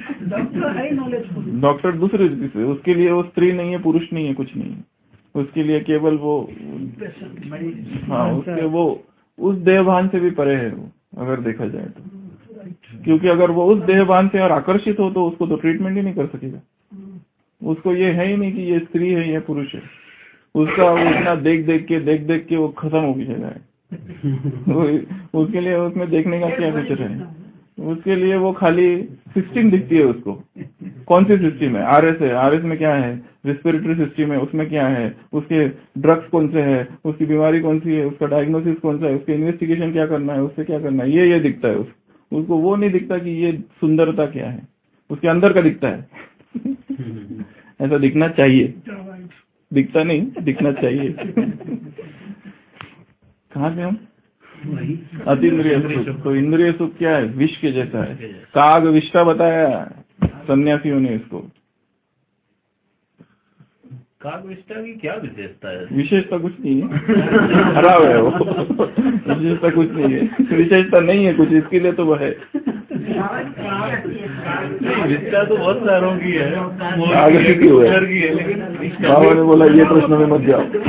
डॉक्टर दूसरी रीति से, उसके लिए वो स्त्री नहीं है, पुरुष नहीं है, कुछ नहीं है, उसके लिए केवल वो, हाँ, उसके वो उस देहभान से भी परे है वो, अगर देखा जाए तो। क्योंकि अगर वो उस देहभान से और आकर्षित हो तो उसको तो ट्रीटमेंट ही नहीं कर सकेगा। उसको ये है ही नहीं कि ये स्त्री है, ये पुरुष है। उसका वो इतना देख देख के देख देख के वो खत्म हो गया है। उसके लिए उसमें देखने का क्या फीचर है? उसके लिए वो खाली सिस्टम दिखती है उसको। कौन सी सिस्टम है? आरएस है। आरएस में क्या है? रेस्पिरेटरी सिस्टम है, उसमें क्या है? उसके ड्रग्स कौन से है? उसकी बीमारी कौन सी है? उसका डायग्नोसिस कौन सा है? उसके इन्वेस्टिगेशन क्या करना है? उससे क्या करना है? ये ये दिखता है उसको। उसको वो नहीं दिखता कि ये सुंदरता क्या है, उसके अंदर का दिखता है। ऐसा दिखना चाहिए, दिखता नहीं, दिखना चाहिए। कहाँ से हम? अतीन्द्रिय सुख। तो इंद्रिय सुख क्या है? विष के जैसा है। काग विष्टा बताया सन्यासियों ने इसको। काग विष्टा की क्या विशेषता है? विशेषता कुछ नहीं है, खराब है वो। विशेषता कुछ नहीं है, विशेषता नहीं है कुछ, इसके लिए तो वो है। विष्टा तो बहुत सारों की है, आगे की हुआ है, लेकिन बाबा ने बोला ये प्रश्न में मत जाओ।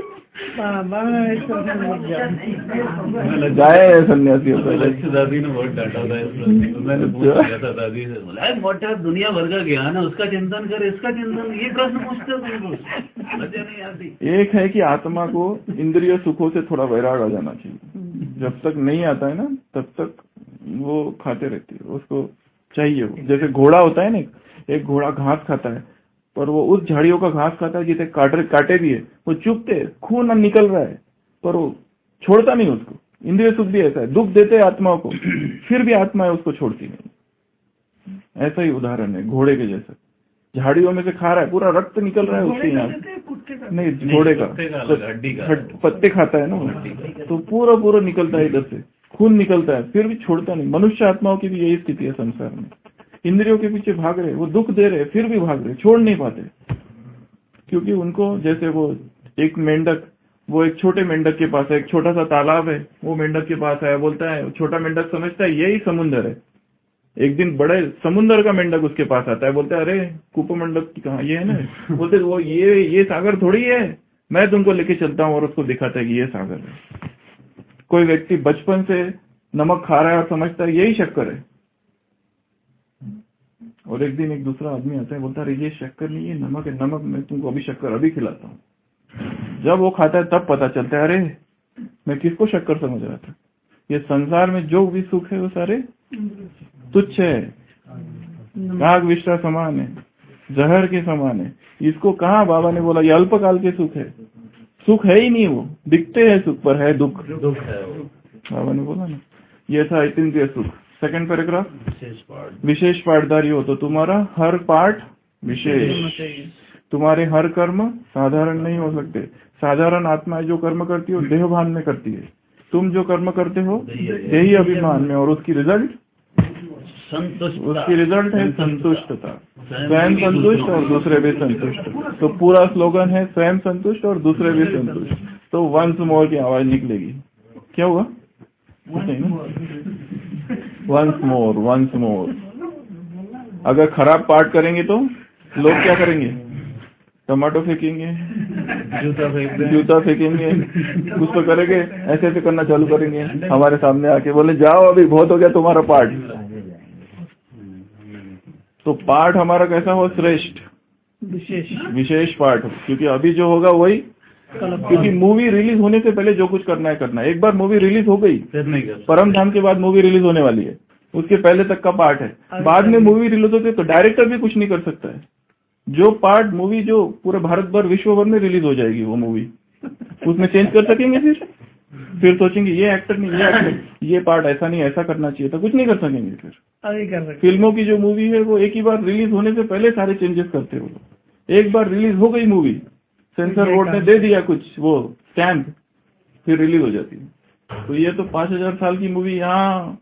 जाए सन्यासी दादी ने बहुत डांटा था इस प्रश्न को। मैंने पूछा था दादी से, बोला मोटा दुनिया भर का ज्ञान है, उसका चिंतन कर, इसका चिंतन, ये प्रश्न पूछते हो तुमको, मजा नहीं आती। एक है कि आत्मा को इंद्रिय सुखों से थोड़ा वैराग आ जाना चाहिए। जब तक नहीं आता है ना, तब तक वो खाते रहती है, उसको चाहिए वो। जैसे घोड़ा होता है ना, एक घोड़ा घास खाता है, पर वो उस झाड़ियों का घास खाता है जिसे काटे काटे भी है, वो चुभते, खून निकल रहा है, पर वो छोड़ता नहीं उसको। इंद्रिय सुख भी ऐसा है, दुख देते हैं आत्मा को, फिर भी आत्मा है उसको छोड़ती नहीं। ऐसा ही उदाहरण है घोड़े के जैसा। झाड़ियों में से खा रहा है, पूरा रक्त निकल रहा है उसके यहाँ, नहीं घोड़े का, हड्डी का पत्ते खाता है ना, तो पूरा पूरा निकलता है, इधर से खून निकलता है, फिर भी छोड़ता नहीं। मनुष्य आत्माओं की भी यही स्थिति है संसार में। इंद्रियों के पीछे भाग रहे, वो दुख दे रहे, फिर भी भाग रहे, छोड़ नहीं पाते। क्योंकि उनको, जैसे वो एक मेंढक, वो एक छोटे मेंढक के पास है, एक छोटा सा तालाब है, वो मेंढक के पास है, बोलता है, छोटा मेंढक समझता है यही समुद्र है। एक दिन बड़े समुद्र का मेंढक उसके पास आता है, बोलता है अरे कुपमंडक कहाँ, ये है ना, बोलते वो ये ये सागर थोड़ी है, मैं तुमको लेके चलता हूँ, और उसको दिखाता है कि ये सागर है। कोई व्यक्ति बचपन से नमक खा रहा है और समझता है यही शक्कर है, और एक दिन एक दूसरा आदमी आता है, बोलता है ये शक्कर नहीं है, नमक है, नमक मैं तुमको अभी शक्कर अभी खिलाता हूँ। जब वो खाता है तब पता चलता है अरे मैं किसको शक्कर समझ रहा था। ये संसार में जो भी सुख है वो सारे तुच्छ है, काग विष्टा समान है, जहर के समान है। इसको कहाँ बाबा ने बोला ये अल्पकाल के सुख है, सुख है ही नहीं, वो दिखते है सुख पर है दुख, दुख है वो। बाबा ने बोला ना, ये था अतीन्द्रिय सुख। सेकंड पैराग्राफ, विशेष पाठ, विशेष पाठधारी हो तो तुम्हारा हर पाठ विशेष, तुम्हारे हर कर्म साधारण नहीं हो सकते। साधारण आत्माएं जो कर्म करती है देह भान में करती है, तुम जो कर्म करते हो देही अभिमान में, और उसकी रिजल्ट संतुष्ट, उसकी रिजल्ट है संतुष्टता। स्वयं संतुष्ट और दूसरे भी संतुष्ट। तो पूरा स्लोगन है स्वयं संतुष्ट और दूसरे भी संतुष्ट। तो वंस मोर की आवाज निकलेगी। क्या हुआ? Once more, once more. अगर खराब पाठ करेंगे तो लोग क्या करेंगे? टमाटो फेंकेंगे, जूता फेंक जूता फेंकेंगे, कुछ तो करेंगे, ऐसे ऐसे करना चालू करेंगे हमारे सामने आके, बोले जाओ अभी बहुत हो गया तुम्हारा पाठ। तो पाठ हमारा कैसा हो? श्रेष्ठ, विशेष विशेष पाठ हो, क्योंकि अभी जो होगा वही क्योंकि मूवी रिलीज होने से पहले जो कुछ करना है करना है। एक बार मूवी रिलीज हो गई, फिर नहीं कर परम धाम के बाद मूवी रिलीज होने वाली है, उसके पहले तक का पार्ट है। बाद में मूवी रिलीज होती है तो डायरेक्टर भी कुछ नहीं कर सकता है। जो पार्ट मूवी जो पूरे भारत भर विश्व भर में रिलीज हो जाएगी वो मूवी, उसमें चेंज कर सकेंगे। फिर फिर सोचेंगे ये एक्टर नहीं, ये एक्टर, ये पार्ट ऐसा नहीं, ऐसा करना चाहिए था, कुछ नहीं कर सकेंगे। फिर अभी कर सकते। फिल्मों की जो मूवी है वो एक ही बार रिलीज होने से पहले सारे चेंजेस करते हैं वो लोग। एक बार रिलीज हो गई मूवी, सेंसर बोर्ड ने दे दिया कुछ वो स्टैंप, फिर रिलीज हो जाती है। तो ये तो पांच हजार साल की मूवी यहाँ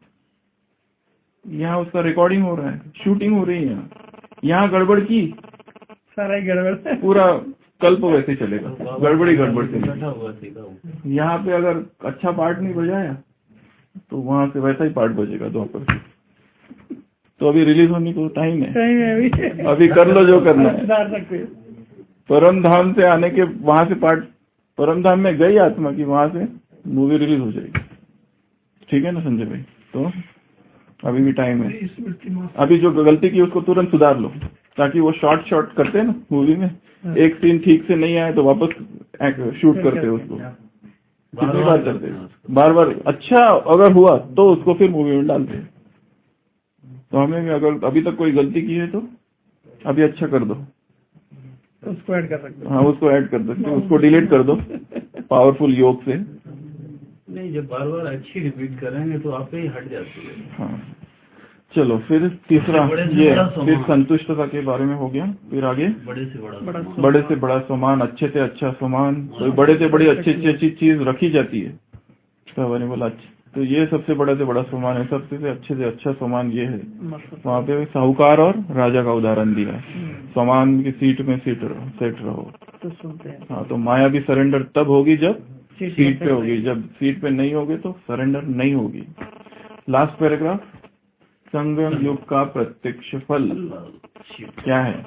यहाँ उसका रिकॉर्डिंग हो रहा है, शूटिंग हो रही है, यहाँ यहाँ गड़बड़ की सारा ही गड़बड़, पूरा कल्प वैसे चलेगा, गड़बड़ी गड़बड़ चलेगा। हुआ सीधा हुआ। यहाँ पे अगर अच्छा पार्ट नहीं बजाया तो वहां से वैसा ही पार्ट बजेगा द्वापर से। तो अभी रिलीज होने को टाइम है, सही में अभी अभी कर लो जो करना है। सुधार सकते हैं। परम धाम से आने के वहां से पार्ट, परम धाम में गई आत्मा की, वहां से मूवी रिलीज हो जाएगी। ठीक है ना संजय भाई? तो अभी भी टाइम है। अभी जो गलती की उसको तुरंत सुधार लो, ताकि वो शॉर्ट शॉर्ट करते हैं ना मूवी में, एक सीन ठीक से नहीं आए तो वापस शूट करते हैं उसको, कितनी बार करते हैं, बार बार। अच्छा अगर हुआ तो उसको फिर मूवी में डालते हैं। तो हमें भी अगर अभी तक कोई गलती की है तो अभी अच्छा कर दो, उसको ऐड कर सकते हो। हाँ उसको ऐड कर सकते हो, उसको डिलीट कर दो पावरफुल योग से। नहीं, जब बार बार अच्छी रिपीट करेंगे तो आप ही हट जाती है। हाँ चलो, फिर तीसरा बड़े से ये बड़ा फिर सामान। संतुष्टता के बारे में हो गया। फिर आगे बड़े से बड़ा बड़ा सामान। बड़े से बड़ा सामान, अच्छे से अच्छा सामान, कोई बड़े से बड़ी अच्छी अच्छी अच्छी चीज रखी जाती है। बाबा ने बोला अच्छा, तो ये सबसे बड़ा से बड़ा सामान है, सबसे से अच्छे से अच्छा सामान ये है। वहाँ पे साहूकार और राजा का उदाहरण दिया, सामान की सीट में सीट रहो, सेट रहो। तो सुनते हैं। हाँ, तो माया भी सरेंडर तब होगी जब सीट सीट पे होगी, जब सीट पे नहीं होगी तो सरेंडर नहीं होगी। लास्ट पैराग्राफ, संगम युग का प्रत्यक्ष फल क्या है?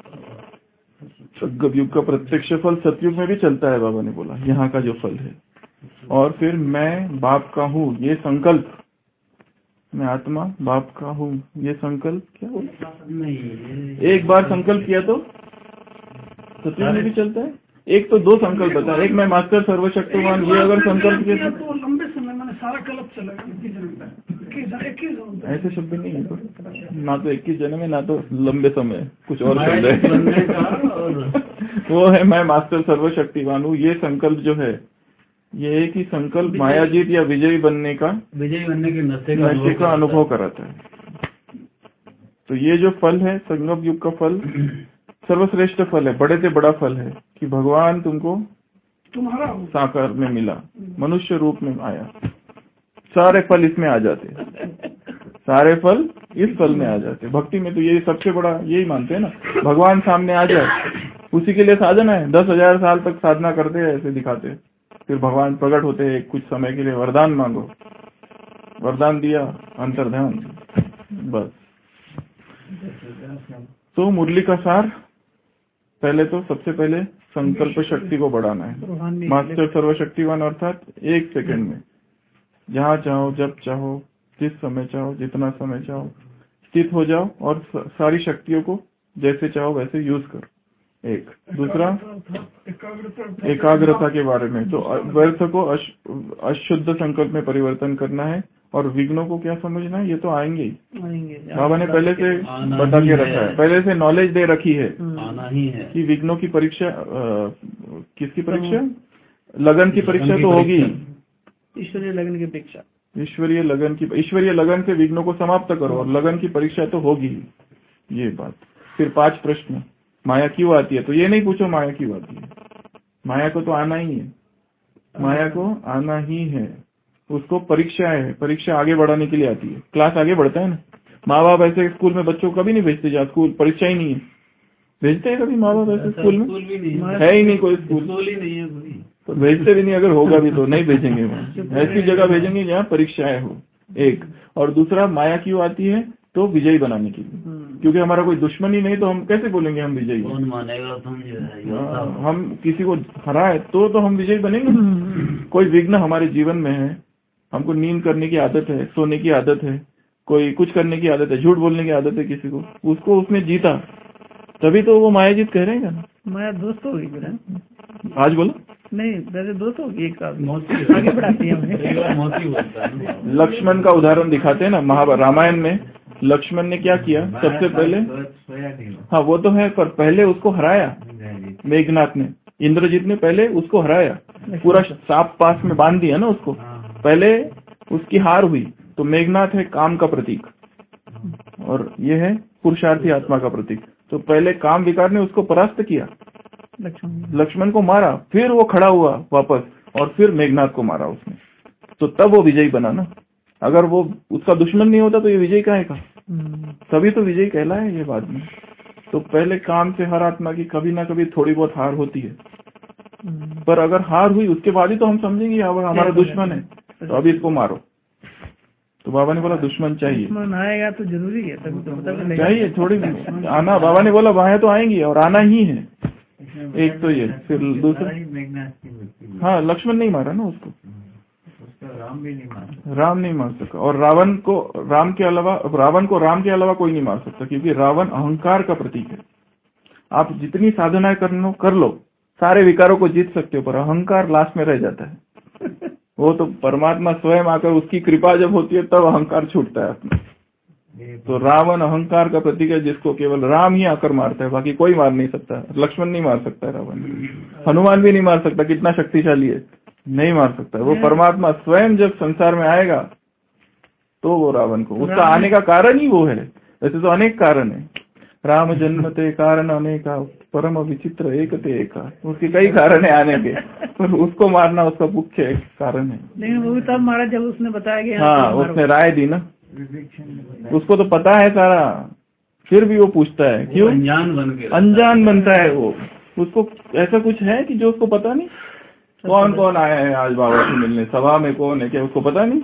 संगम युग का प्रत्यक्ष फल सतयुग में भी चलता है, बाबा ने बोला, यहाँ का जो फल है। और फिर मैं बाप का हूँ ये संकल्प, मैं आत्मा बाप का हूँ ये संकल्प क्या हो? नहीं, एक बार संकल्प किया तो सतयुग में भी चलता है। एक तो दो संकल्प बता, एक मैं मास्टर सर्वशक्तिमान, ये अगर संकल्प किया तो लंबे समय मैंने सारा कल्प चलेगा, इक्कीस जन्म तक, इक्कीस जन्म तक। ऐसे शब्द नहीं है तो, ना तो इक्कीस जन्म है ना तो लंबे समय, कुछ और शब्द बनने का है। और वो है मैं मास्टर सर्वशक्तिमान हूँ, ये संकल्प जो है ये एक ही संकल्प मायाजीत या विजयी बनने का विजयी बनने के नशे का नशे का अनुभव कराता है। तो ये जो फल है संगम युग का फल सर्वश्रेष्ठ फल है, बड़े से बड़ा फल है कि भगवान तुमको तुम्हारा साकार में मिला, मनुष्य रूप में आया। सारे फल इसमें आ जाते, सारे फल इस फल में आ जाते। भक्ति में तो ये सबसे बड़ा यही मानते हैं ना, भगवान सामने आ जाए, उसी के लिए साधना है। दस हजार साल तक साधना करते हैं, ऐसे दिखाते हैं, फिर भगवान प्रकट होते हैं कुछ समय के लिए, वरदान मांगो, वरदान दिया, अंतर्ध्यान, बस। तो मुरली का सार, पहले तो सबसे पहले संकल्प शक्ति को बढ़ाना है। मास्टर सर्वशक्तिवान अर्थात एक सेकंड में जहाँ चाहो, जब चाहो, जिस समय चाहो, जितना समय चाहो स्थित हो जाओ और सारी शक्तियों को जैसे चाहो वैसे यूज करो। एक दूसरा एकाग्रता के बारे में, तो व्यर्थ को अशुद्ध संकल्प में परिवर्तन करना है। और विघ्नों को क्या समझना है, ये तो आएंगे ही, बाबा ने पहले से बता के रखा है, पहले से नॉलेज दे रखी है आना ही है कि विघ्नों की परीक्षा, किसकी परीक्षा, लगन की परीक्षा तो होगी, ईश्वरीय लगन की परीक्षा, ईश्वरीय लगन की, ईश्वरीय लगन से विघ्नों को समाप्त करो और लगन की परीक्षा तो होगी, ये बात। फिर पांच प्रश्न, माया क्यों आती है, तो ये नहीं पूछो माया क्यों आती है, माया को तो आना ही है, माया को आना ही है, उसको परीक्षा है, परीक्षा आगे बढ़ाने के लिए आती है। क्लास आगे बढ़ता है ना, माँ बाप ऐसे स्कूल में बच्चों को कभी नहीं भेजते, जहाँ स्कूल परीक्षा ही नहीं है, भेजते हैं कभी माँ बाप ऐसे स्कूल में? है ही नहीं कोई स्कूल, ही नहीं है कोई, तो भेजते भी नहीं, अगर होगा भी तो नहीं भेजेंगे वहाँ, ऐसी जगह भेजेंगे जहाँ परीक्षाएं हो। एक और दूसरा, माया क्यों आती है, तो विजयी बनाने के लिए, क्योंकि हमारा कोई दुश्मन ही नहीं तो हम कैसे बोलेंगे हम विजयी। कौन मानेगा तुम जो है, हम किसी को हराए तो तो हम विजयी बनेंगे। कोई विघ्न हमारे जीवन में है, हमको नींद करने की आदत है, सोने की आदत है, कोई कुछ करने की आदत है, झूठ बोलने की आदत है किसी को, उसको उसने जीता, तभी तो वो माया जीत कह रहे हैं ना। माया दोस्त होगी फिर, आज बोलो नहीं वैसे दो तो एक मौसी आगे बढ़ाती है हमें। मौसी बोलता है ना। लक्ष्मण का उदाहरण दिखाते हैं ना महाभारत रामायण में। लक्ष्मण ने क्या किया सबसे पहले? सोया नहीं हो। हाँ वो तो है, पर पहले उसको हराया मेघनाथ ने, इंद्रजीत ने पहले उसको हराया, पूरा सांप पास में बांध दिया ना उसको, पहले उसकी हार हुई। तो मेघनाथ है काम का प्रतीक और ये है पुरुषार्थी आत्मा का प्रतीक। तो पहले काम विकार ने उसको परास्त किया, लक्ष्मण को मारा, फिर वो खड़ा हुआ वापस और फिर मेघनाथ को मारा उसने, तो तब वो विजयी बना ना। अगर वो उसका दुश्मन नहीं होता तो ये विजयी काहे का? तभी तो विजयी कहलाए ये बाद में। तो पहले काम से हर आत्मा की कभी ना कभी थोड़ी बहुत हार होती है, पर अगर हार हुई उसके बाद ही तो हम समझेंगे अब हमारा दुश्मन है तो अभी इसको मारो। तो बाबा ने बोला दुश्मन चाहिए, दुश्मन आएगा तो जरूरी है, तभी तो पता चलेगा। चाहिए थोड़ी आना। बाबा ने बोला वहां तो आएंगी और आना ही है। एक तो ये, फिर दूसरा मेघनाथ की मृत्यु। हाँ लक्ष्मण नहीं मारा ना उसको, उसका राम भी नहीं मारा। राम नहीं मार सका। और रावण को राम के अलावा रावण को राम के अलावा कोई नहीं मार सकता, क्योंकि रावण अहंकार का प्रतीक है। आप जितनी साधनाएं कर लो कर लो सारे विकारों को जीत सकते हो, पर अहंकार लास्ट में रह जाता है। वो तो परमात्मा स्वयं आकर उसकी कृपा जब होती है तब अहंकार छूटता है अपना। तो रावण अहंकार का प्रतीक है जिसको केवल राम ही आकर मारता है, बाकी कोई मार नहीं सकता। लक्ष्मण नहीं मार सकता है रावण, हनुमान भी नहीं मार सकता, कितना शक्तिशाली है, नहीं मार सकता। वो परमात्मा स्वयं जब संसार में आएगा तो वो रावण को, उसका आने का कारण ही वो है। वैसे तो अनेक कारण है, राम जन्मते कारण अनेका परम विचित्र एक ते एका, उसके कई कारण है आने के, पर उसको मारना उसका मुख्य कारण है। लेकिन वो भी तब मारा जब उसने बताया कि हाँ उसने राय दी ना, उसको तो पता है सारा, फिर भी वो पूछता है क्यों? अनजान बन के अनजान बनता है वो। उसको ऐसा कुछ है कि जो उसको पता नहीं? कौन कौन आया है आज बाबा से मिलने, सभा में कौन है, क्या उसको पता नहीं?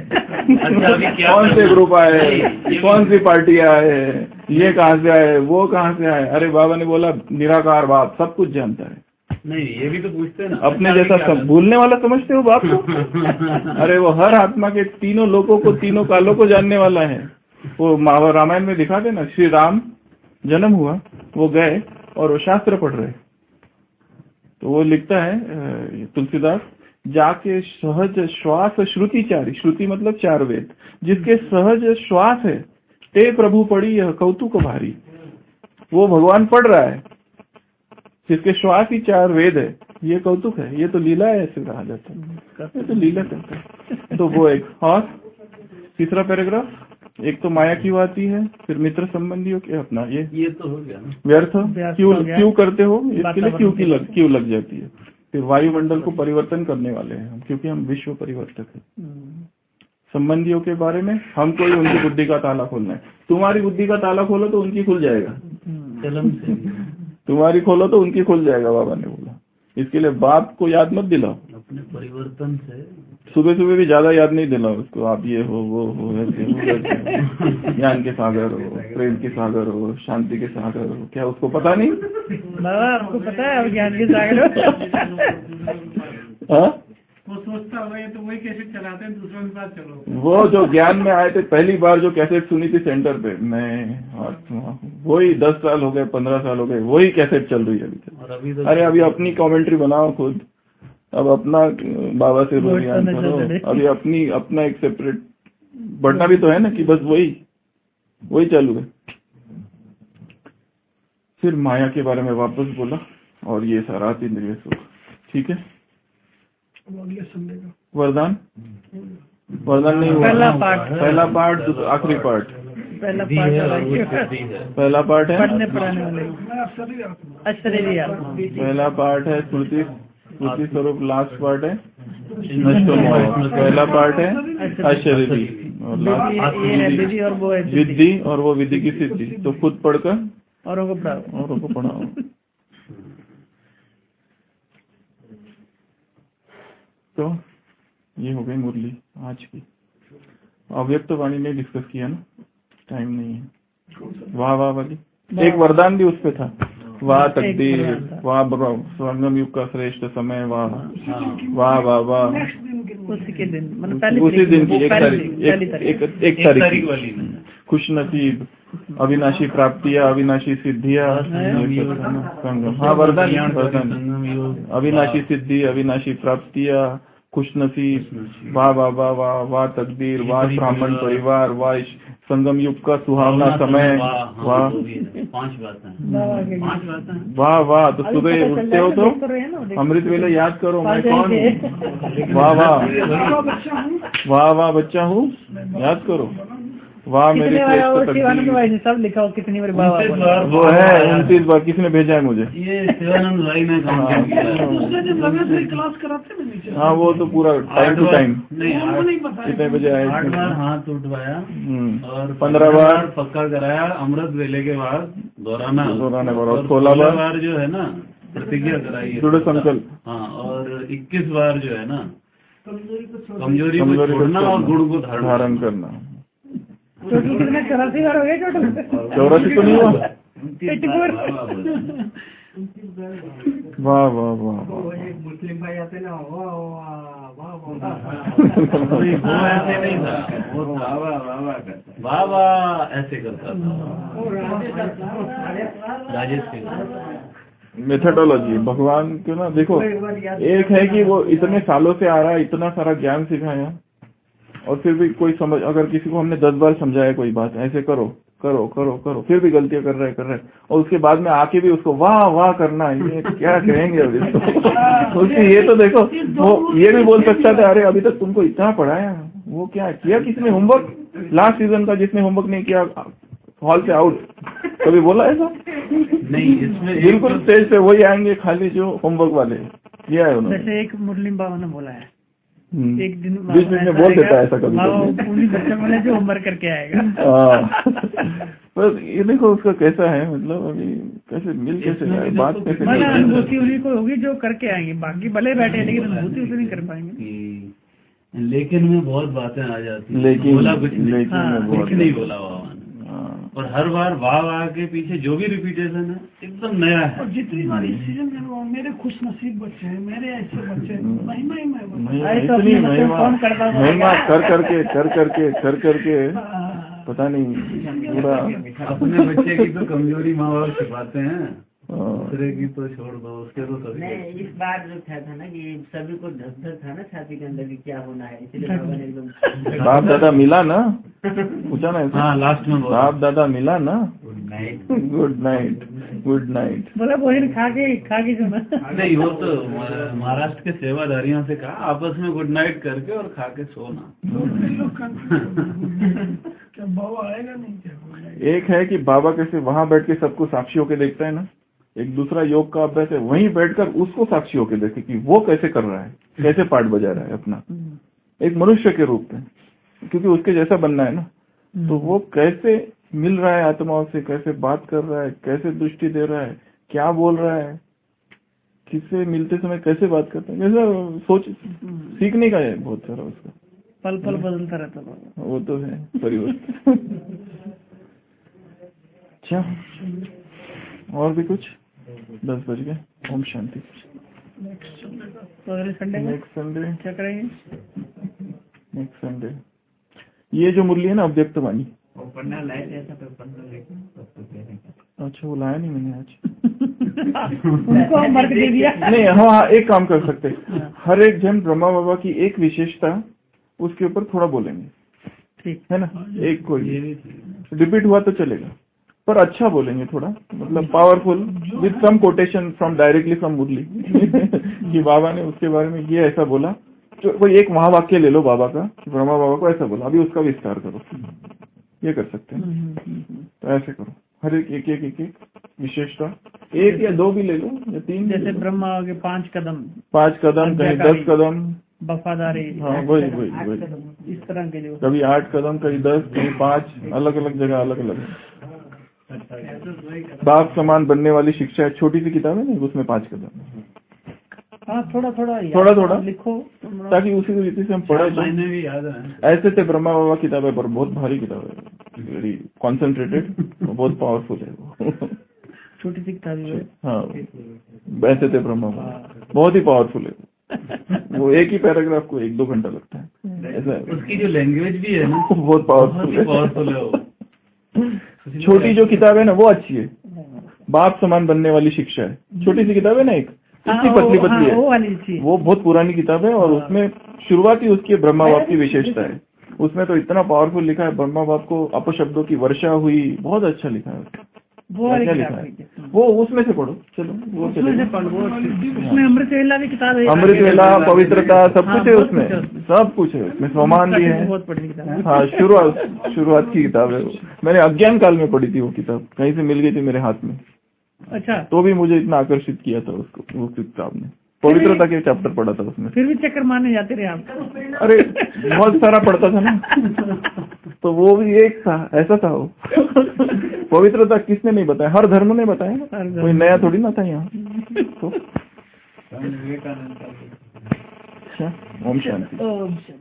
कौन से ग्रुप आए, कौन सी पार्टी आए, ये कहाँ से आए, वो कहाँ से आए? अरे बाबा ने बोला निराकार बाप सब कुछ जानता है। नहीं ये भी तो पूछते हैं ना, अपने जैसा सब भूलने वाला समझते हो बाप को? अरे वो हर आत्मा के तीनों लोगों को, तीनों कालों को जानने वाला है। वो रामायण में दिखाते ना, श्री राम जन्म हुआ, वो गए और वो शास्त्र पढ़ रहे, तो वो लिखता है तुलसीदास, जाके सहज श्वास श्रुतिचारी, श्रुति मतलब चार वेद, जिसके सहज श्वास है ते प्रभु पढ़ी यह कौतुक भारी। वो भगवान पढ़ रहा है जिसके श्वास ही चार वेद है, ये कौतुक है, ये तो लीला है, ऐसे कहा जाता है, ये तो लीला करता है। तो वो एक, और तीसरा पैराग्राफ, एक तो माया क्यों आती है, फिर मित्र संबंधियों के अपना ये ये तो हो गया ना, व्यर्थ क्यों क्यों करते हो, इसके लिए क्यों की लग क्यों लग जाती है। फिर वायुमंडल को परिवर्तन करने वाले हैं हम, क्योंकि हम विश्व परिवर्तक हैं। संबंधियों के बारे में हमको ही उनकी बुद्धि का ताला खोलना है। तुम्हारी बुद्धि का ताला खोलो तो उनकी खुल जाएगा, तुम्हारी खोलो तो उनकी खुल जाएगा, बाबा ने बोला। इसके लिए बाप को याद मत दिलाओ, अपने परिवर्तन से सुबह सुबह भी ज्यादा याद नहीं दिलाओ उसको, आप ये हो वो हो ऐसे हो, ज्ञान के सागर हो, प्रेम के सागर हो, शांति के सागर हो, क्या उसको पता नहीं? बाबा आपको पता है अब ज्ञान के सागर हो। हाँ वो सोचता होगा ये तो वही कैसे चलाते हैं, दूसरों के पास चलो। वो जो ज्ञान में आए थे पहली बार, जो कैसेट सुनी थी सेंटर पे, मैं वही दस साल हो गए, पंद्रह साल हो गए, वही कैसेट चल रही है अभी तक। और अभी तो अरे अभी अपनी कमेंट्री बनाओ खुद, अब अपना बाबा से ज्ञान करो, अभी अपनी अपना एक सेपरेट बढ़ना भी तो है ना, कि बस वही वही चालू है। फिर माया के बारे में वापस बोला, और ये सारा इंद्रिय सुख, ठीक है। अगले संडे का वरदान, वरदान नहीं हुआ, पहला पार्ट, पहला पार्ट, आखिरी पार्ट, पहला पार्ट पहला पार्ट है पढ़ने पढ़ाने वाले, पहला पार्ट है स्मृति स्मृति स्वरूप, लास्ट पार्ट है नष्टो मोह, पहला पार्ट है अशरीरी, और लास्ट विधि और वो है विधि, और वो विधि की सिद्धि। तो खुद पढ़कर औरों को पढ़ाओ, औरों को पढ़ाओ। तो ये हो गई मुरली आज की। अव्यक्त वाणी ने डिस्कस किया ना, टाइम नहीं है। वाह वाह वाली एक वरदान भी उस पे था, वाह तकदीर, वाह स्वर्णम युग का श्रेष्ठ समय, वाह वाह वाह वाह, उसी के दिन मतलब पहली उसी दिन की एक तारीख, पहली एक एक तारीख वाली, खुश नसीब, अविनाशी प्राप्तियां, अविनाशी सिद्धियां, संगम। हाँ, वरदान वरदान, अविनाशी सिद्धि, अविनाशी प्राप्तियां, खुशनसीब, वाह वाह वाह वाह वाह तकदीर, वाह ब्राह्मण परिवार, वाह संगम युग का सुहावना समय, वाह पांच बातें, पांच बातें, वाह वाह। तो सुबह उठते हो तो अमृत वेले याद करो मैं कौन हूँ, वाह वाह वाह वाह बच्चा हूँ, याद करो, वाह मेरे शिवानंद भाई ने सब लिखा हो कितनी बार बाबा, वो है उनतीस बार। किसने भेजा है मुझे? ये शिवानंद भाई ने काम किया। क्लास कराते में नीचे। हाँ, वो तो पूरा टाइम टू टाइम, नहीं पता कितने बजे आए? आठ बार हाथ उठवाया और पंद्रह बार पक्का कराया, अमृत वेले के बाद दोहराना दोहराना बार, और और सोलह सोलह बार बार जो है ना प्रतिज्ञा कराई है, दृढ़ संकल्प। हाँ, और इक्कीस बार जो है ना कमजोरी को कमजोरी को छोड़ना और गुण को धारण करना। टोटल कितने चौरासी बार हो गए टोटल? चौरासी तो नहीं हुआ? वाह वाह वाह वाह। एक मुस्लिम भाई आते ना, वाह वाह वाह वो ऐसे नहीं था, वो वाह वाह वाह वाह करता, वाह वाह ऐसे करता था राजेश के। मेथडोलॉजी भगवान के ना, देखो एक है कि वो इतने सालों से आ रहा है, इतना सारा ज्ञान सिखाया, और फिर भी कोई समझ, अगर किसी को हमने दस बार समझाया कोई बात, ऐसे करो करो करो करो, फिर भी गलतियां कर रहे कर रहे और उसके बाद में आके भी उसको वाह वाह करना, ये क्या कहेंगे अभी तो उसकी ये तो देखो, वो ये भी बोल सकता था अरे अभी तक तुमको इतना पढ़ाया, वो क्या किया किसने होमवर्क? लास्ट सीजन का जिसने होमवर्क नहीं किया हॉल से आउट, कभी बोला ऐसा? नहीं, इसमें बिल्कुल स्टेज पे वही आएंगे खाली जो होमवर्क वाले किया है उन्होंने। जैसे एक मुरलीम बाबा ने बोला है, एक दिन बीच बीच में बोल देता है ऐसा कभी कभी, बच्चे बोले जो होमवर्क करके आएगा। बस ये देखो उसका कैसा है, मतलब अभी कैसे मिल कैसे जाए, बात कैसे मतलब अनुभूति उन्हीं को होगी जो करके आएंगे, बाकी भले बैठे लेकिन अनुभूति उसे नहीं कर पाएंगे। लेकिन में बहुत बातें आ जाती हैं, लेकिन बोला कुछ नहीं, लेकिन हाँ, में कुछ नहीं बोला बाबा ने, और हर बार वाह वाह के पीछे जो भी रिपीटेशन है एकदम नया है। और जितनी बार इस सीजन में मेरे खुश नसीब बच्चे हैं, मेरे ऐसे बच्चे हैं, महिमा ही महिमा, इतनी महिमा महिमा कर करके कर करके कर करके पता नहीं पूरा। अपने बच्चे की तो कमजोरी माँ बाप छिपाते हैं, दूसरे की तो छोड़ दो, उसके तो सभी। नहीं, इस बार जो था था ना कि सभी को धक धक था ना छाती के अंदर कि क्या होना है, इसलिए बाबा ने एकदम बाप दादा मिला ना, पूछा ना ऐसा? हाँ, लास्ट में बाप दादा मिला ना, good night good night good night बोला भोजन खा के खा के सुना। नहीं, वो तो महाराष्ट्र के सेवादारियों से कहा आपस में गुड नाइट करके और खा के सोना। क्या बाबा आएगा नहीं क्या? एक है कि बाबा कैसे वहां बैठ के सबको साक्षी होके देखता है ना, एक दूसरा योग का अभ्यास है वहीं बैठकर उसको साक्षी होके देखे कि वो कैसे कर रहा है, कैसे पाठ बजा रहा है अपना, एक मनुष्य के रूप में, क्योंकि उसके जैसा बनना है ना, तो वो कैसे मिल रहा है आत्माओं से, कैसे बात कर रहा है, कैसे दृष्टि दे रहा है, क्या बोल रहा है, किससे मिलते समय कैसे बात करता है, ऐसा सोच सीखने का है बहुत सारा उसका, पल पल बदलता रहता है वो तो है परिवर्तन। अच्छा, और भी कुछ? दस बज गए। ओम शांति। संडे नेक्स्ट संडे क्या करेंगे? नेक्स्ट संडे ये जो मुरली है ना अव्यक्त वाणी, वो पन्ना लाया जैसा तो पन्ना लेकर। अच्छा, वो लाया नहीं मैंने आज। उनको मर्क दे दिया। नहीं, हाँ हाँ, एक काम कर सकते, हर एक जन ब्रह्मा बाबा की एक विशेषता उसके ऊपर थोड़ा बोलेंगे, ठीक है ना? एक कोई रिपीट हुआ तो चलेगा, पर अच्छा बोलेंगे थोड़ा, मतलब powerful with some quotation from directly from Murli कि बाबा ने उसके बारे में ये ऐसा बोला, तो कोई एक महावाक्य ले लो बाबा का, ब्रह्मा बाबा को ऐसा बोला, अभी उसका विस्तार करो, ये कर सकते हैं। तो ऐसे करो, हर एक एक एक एक, एक विशेषता, एक या दो भी ले लो या तीन, जैसे ब्रह्मा हो गए पांच कदम, पांच कदम, कहीं दस कदम, वफादारी, हाँ वही वही वही, इस तरह के जो कभी आठ कदम, कहीं दस, कहीं पाँच, अलग अलग जगह अलग अलग। बाप समान बनने वाली शिक्षा है, छोटी सी किताब है ना, उसमें पांच कदम। हाँ, थोड़ा थोड़ा थोड़ा थोड़ा लिखो ताकि उसी को रीति से हम पढ़े। मैंने भी याद है, ऐसे थे ब्रह्मा बाबा किताब है, पर बहुत भारी किताब है, वेरी कॉन्सेंट्रेटेड, बहुत पावरफुल है वो। छोटी सी किताब है। हाँ, ऐसे थे ब्रह्मा बाबा, बहुत ही पावरफुल है वो, एक ही पैराग्राफ को एक दो घंटा लगता है, ऐसा है। उसकी जो लैंग्वेज भी है ना बहुत पावरफुल है, पावरफुल है वो, छोटी जो किताब है ना वो अच्छी है, बाप समान बनने वाली शिक्षा है, छोटी सी किताब है ना एक, इतनी पतली पतली है, वो वाली थी, वो बहुत पुरानी किताब है और उसमें शुरुआत ही उसकी ब्रह्मा बाप की विशेषता है। उसमें तो इतना पावरफुल लिखा है, ब्रह्मा बाप को अपशब्दों की वर्षा हुई, बहुत अच्छा लिखा है। वो वाली क्या किताब लिखा है। है वो, उसमें से पढ़ो, चलो वो उसमें से चलो। पढ़, वो अच्छी- उसमें अमृत वेला भी किताब है, अमृत वेला, पवित्रता, सब हाँ, कुछ है बहुत उसमें, कुछ है उसमें। सब कुछ है उसमें, सोमान भी है। बहुत बड़ी किताब है। हाँ, शुरुआत शुरुआत की किताब है वो। मैंने अज्ञान काल में पढ़ी थी वो किताब, कहीं से मिल गई थी मेरे हाथ में, अच्छा, तो भी मुझे इतना आकर्षित किया था उसको, वो किताब ने। पवित्रता के चैप्टर पढ़ा था उसमें। फिर भी चक्कर मारने जाते रहे आप? अरे बहुत सारा पढ़ता था ना, तो वो भी एक था, ऐसा था वो। पवित्रता किसने नहीं बताया, हर धर्म ने बताया ना, हर धर्म कोई नया थोड़ी ना था यहाँ तो। स्वामी विवेकानंद का भी। अच्छा, ओम शांति। ओम शांति।